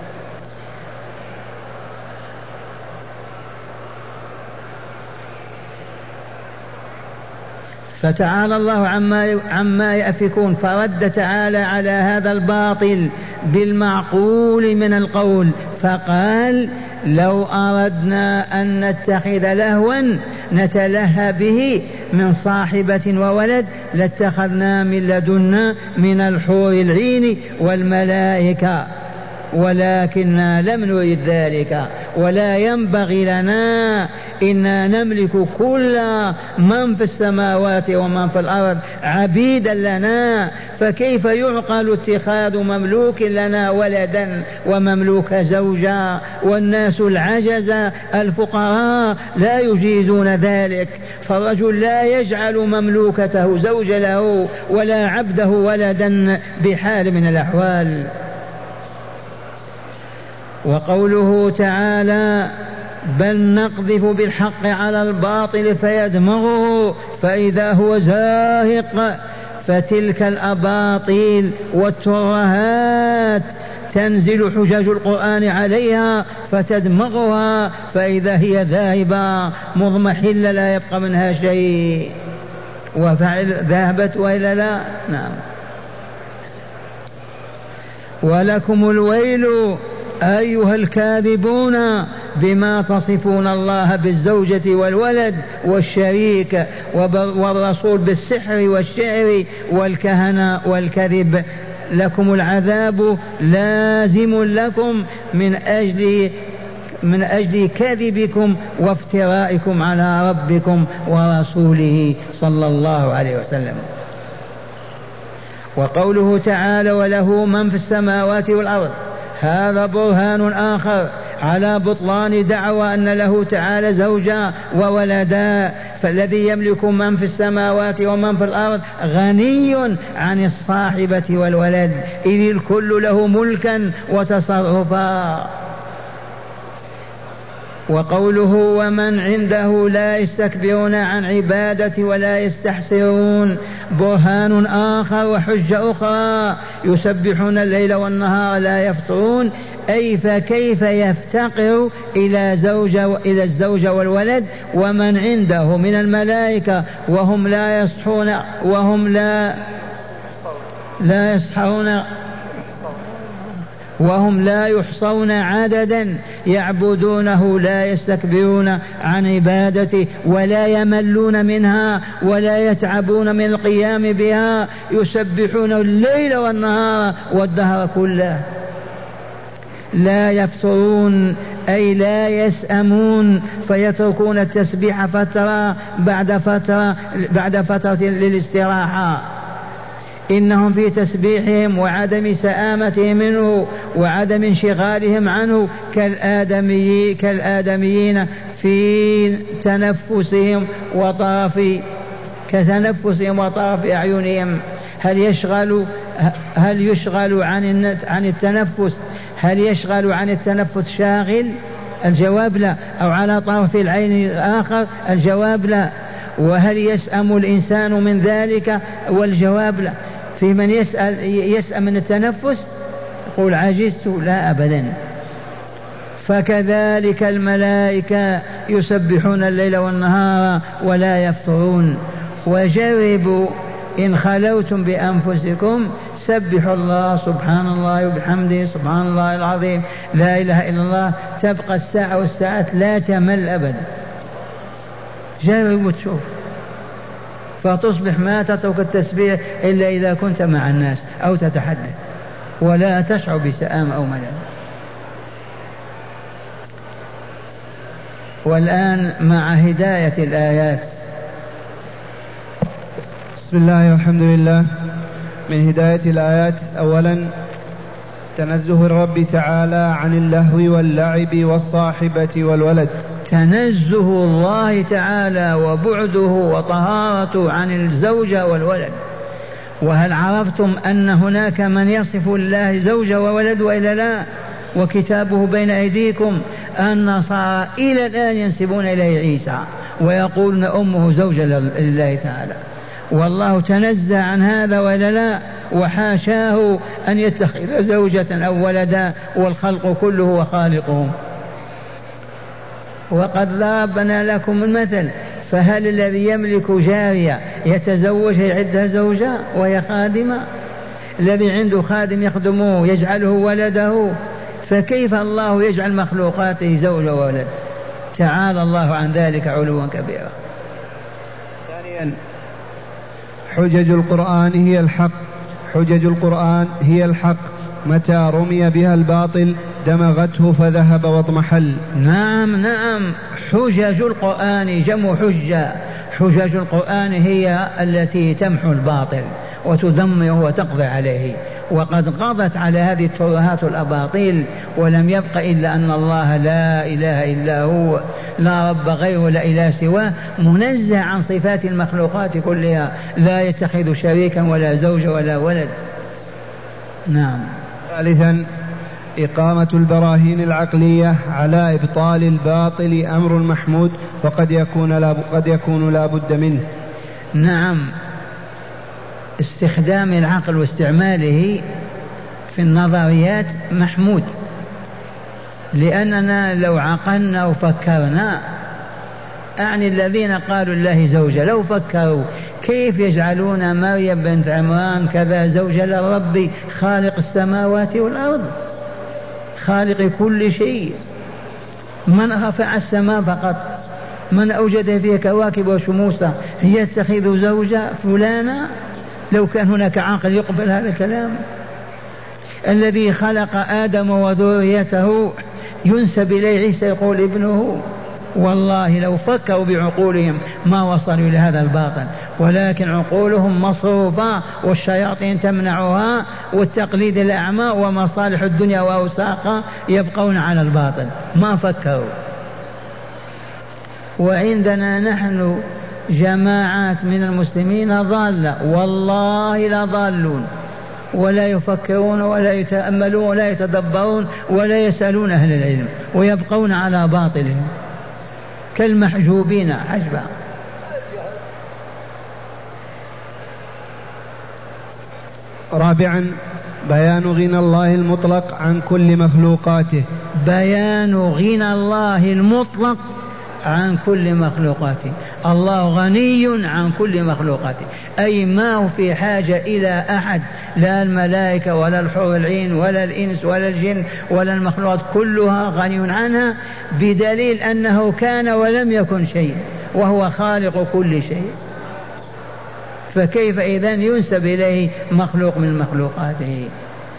Speaker 1: فتعالى الله عما عما يأفكون. فرد تعالى على هذا الباطل بالمعقول من القول، فقال: لو أردنا أن نتخذ لهوا نتلهى به من صاحبة وولد لاتخذنا من لدنا من الحور العين والملائكة، ولكننا لم نرد ذلك ولا ينبغي لنا. إنا نملك كل من في السماوات ومن في الأرض عبيدا لنا، فكيف يعقل اتخاذ مملوك لنا ولدا ومملوك زوجا؟ والناس العجزة الفقراء لا يجيزون ذلك، فالرجل لا يجعل مملوكته زوج له ولا عبده ولدا بحال من الأحوال. وقوله تعالى: بل نقذف بالحق على الباطل فيدمغه فإذا هو زاهق. فتلك الأباطيل والترهات تنزل حجج القرآن عليها فتدمغها فإذا هي ذاهبة مضمحلة لا يبقى منها شيء. وفعل ذهبت وإلا لا؟ نعم. ولكم الويل أيها الكاذبون بما تصفون الله بالزوجة والولد والشريك والرسول بالسحر والشعر والكهنة والكذب. لكم العذاب لازم لكم من أجل من أجل كذبكم وافترائكم على ربكم ورسوله صلى الله عليه وسلم. وقوله تعالى وله من في السماوات والأرض هذا برهان آخر على بطلان دعوى أن له تعالى زوجا وولدا. فالذي يملك من في السماوات ومن في الأرض غني عن الصاحبة والولد، إذ الكل له ملكا وتصرفا. وقوله ومن عنده لا يستكبرون عن عبادة ولا يستحسرون برهان آخر وحجة أخرى. يسبحون الليل والنهار لا يفطرون، أي فكيف يفتقر إلى زوجة إلى الزوجة والولد ومن عنده من الملائكة وهم لا يصحون وهم لا لا يصحون وهم لا يحصون عددا يعبدونه لا يستكبرون عن عبادته ولا يملون منها ولا يتعبون من القيام بها، يسبحون الليل والنهار والدهر كله. لا يفترون أي لا يسأمون فيتركون التسبيح فترة بعد فترة بعد فترة للاستراحة. إنهم في تسبيحهم وعدم سآمتهم منه وعدم انشغالهم عنه كالآدمي كالآدميين في تنفسهم وطرف كتنفسهم وطرف أعينهم. هل يشغل هل يشغل عن عن التنفس هل يشغل عن التنفس شاغل؟ الجواب لا. أو على طرف العين الآخر؟ الجواب لا. وهل يسأم الإنسان من ذلك؟ والجواب لا. في من يسأل يسأم من التنفس يقول عجزت؟ لا أبدا. فكذلك الملائكة يسبحون الليل والنهار ولا يفترون. وجربوا إن خلوتم بأنفسكم سبحوا الله سبحان الله وبحمده سبحان الله العظيم لا إله إلا الله، تبقى الساعة والساعات لا تمل أبدا. جربوا تشوف، فتصبح ما تترك التسبيح إلا إذا كنت مع الناس أو تتحدث ولا تشعر بسآم أو ملل. والآن مع هداية الآيات.
Speaker 4: بسم الله والحمد لله. من هداية الآيات أولا تنزه الرب تعالى عن اللهو واللعب والصاحبة والولد.
Speaker 1: تنزه الله تعالى وبعده وطهارته عن الزوجة والولد. وهل عرفتم أن هناك من يصف الله زوجة وولد وإلا لا؟ وكتابه بين أيديكم. النصارى إلى الآن ينسبون إليه عيسى ويقولون أمه زوجة لله تعالى، والله تنزه عن هذا ولا لا؟ وحاشاه أن يتخذ زوجة أو ولدا والخلق كله وخالقهم. وقد ضربنا لكم المثل، فهل الذي يملك جارية يتزوج يعدها زوجة وهي خادمة؟ الذي عنده خادم يخدمه يجعله ولده، فكيف الله يجعل مخلوقاته زوج وولد؟ تعالى الله عن ذلك علوا كبيرا.
Speaker 4: ثانيا حجج القرآن هي الحق. حجج القرآن هي الحق، متى رمي بها الباطل دمغته فذهب واضمحل.
Speaker 1: نعم نعم، حجج القرآن جمع حجة. حجج القرآن هي التي تمحو الباطل وتدمره وتقضي عليه. وقد قضت على هذه الترهات الأباطيل ولم يبق إلا أن الله لا إله إلا هو، لا رب غيره ولا إله سواه، منزه عن صفات المخلوقات كلها، لا يتخذ شريكا ولا زوج ولا ولد. نعم.
Speaker 4: ثالثا إقامة البراهين العقلية على إبطال الباطل أمر محمود، وقد يكون لا قد يكون لا بد منه.
Speaker 1: نعم، استخدام العقل واستعماله في النظريات محمود، لأننا لو عقلنا وفكرنا، أعني الذين قالوا الله زوجة، لو فكروا كيف يجعلون مريم بنت عمران كذا زوجة للرب خالق السماوات والأرض، خالق كل شيء، من رفع السماء فقط، من أوجد فيها كواكب وشموسا، هي يتخذ زوجة فلانا؟ لو كان هناك عاقل يقبل هذا الكلام. الذي خلق آدم وذريته ينسب إليه عيسى يقول ابنه. والله لو فكروا بعقولهم ما وصلوا إلى هذا الباطل، ولكن عقولهم مصروفة والشياطين تمنعها، والتقليد الأعمى ومصالح الدنيا وأوساقها يبقون على الباطل، ما فكروا. وعندنا نحن جماعات من المسلمين ضالة، والله لا ضالون، ولا يفكرون ولا يتأملون ولا يتدبرون ولا يسألون أهل العلم، ويبقون على باطلهم كالمحجوبين حجبا.
Speaker 4: رابعا بيان غنى الله المطلق عن كل مخلوقاته.
Speaker 1: بيان غنى الله المطلق عن كل مخلوقاته. الله غني عن كل مخلوقاته، أي ما هو في حاجة إلى أحد، لا الملائكة ولا الحور العين ولا الإنس ولا الجن ولا المخلوقات، كلها غني عنها، بدليل أنه كان ولم يكن شيء، وهو خالق كل شيء، فكيف إذن ينسب إليه مخلوق من مخلوقاته؟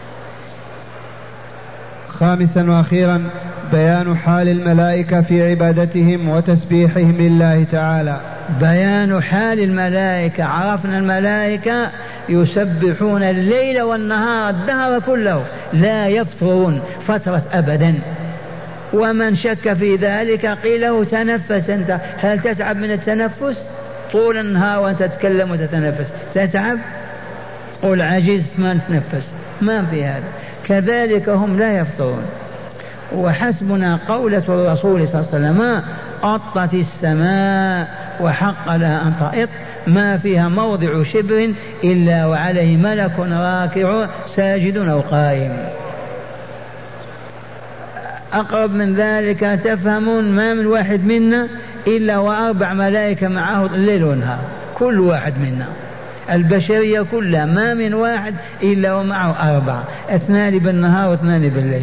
Speaker 4: خامسا وأخيرا بيان حال الملائكة في عبادتهم وتسبيحهم لله تعالى.
Speaker 1: بيان حال الملائكة. عرفنا الملائكة يسبحون الليل والنهار الدهر كله، لا يفترون فترة أبدا. ومن شك في ذلك قيل له تنفس أنت، هل تتعب من التنفس؟ طول النهار وأنت تتكلم وتتنفس تتعب؟ قل عجزت ما نتنفس، ما في هذا. كذلك هم لا يفترون. وحسبنا قولة الرسول صلى الله عليه وسلم: أطت السماء وحق لها أن تأط، ما فيها موضع شبر إلا وعليه ملك راكع ساجد أو قائم. أقرب من ذلك تفهمون: ما من واحد منا إلا وأربع ملائكة معه الليل والنهار، كل واحد منا، البشرية كلها ما من واحد إلا ومعه أربعة، اثنان بالنهار واثنان بالليل.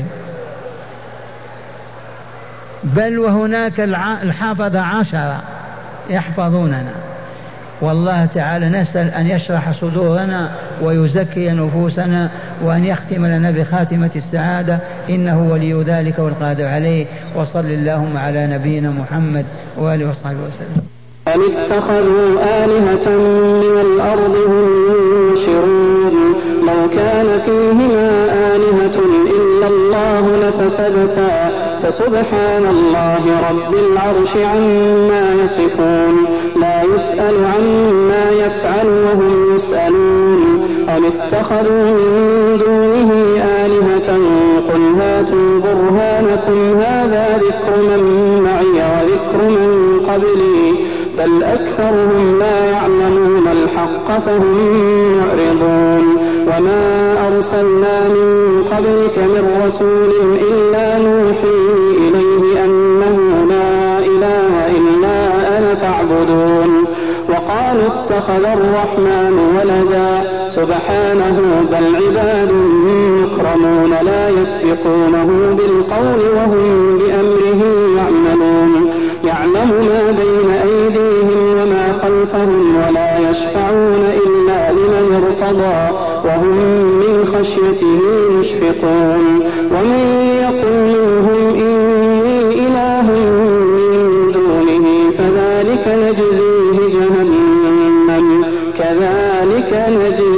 Speaker 1: بل وهناك الحافظة عشرة يحفظوننا. والله تعالى نسأل أن يشرح صدورنا ويزكي نفوسنا وأن يختم لنا بخاتمة السعادة، إنه ولي ذلك والقادر عليه. وصل اللهم على نبينا محمد وآله وصحبه وسلم.
Speaker 3: أم اتخذوا آلهة من الأرض هم ينشرون لو كان فيهما آلهة إلا الله لفسدتا فسبحان الله رب العرش عما يصفون لا يسأل عما يفعل وهم يسألون. أم اتخذوا من دونه آلهة قل هاتوا برهانكم هذا ذكر من معي وذكر من قبلي بل أكثرهم لا يعلمون الحق فهم معرضون. وما أرسلنا من قبلك من رسول إلا نوحي إليه أنه لا إله إلا أنا فاعبدون. وقالوا اتخذ الرحمن ولدا سبحانه بل عباد مكرمون لا يسبقونه بالقول وهم بأمره يعملون. يعلم ما بين أيديهم وما خلفهم ولا يشفعون إلا لمن ارتضى وهم من خشيته مشفقون. ومن يقل منهم إني إله من دونه فذلك نجزيه جهنم كذلك نجزي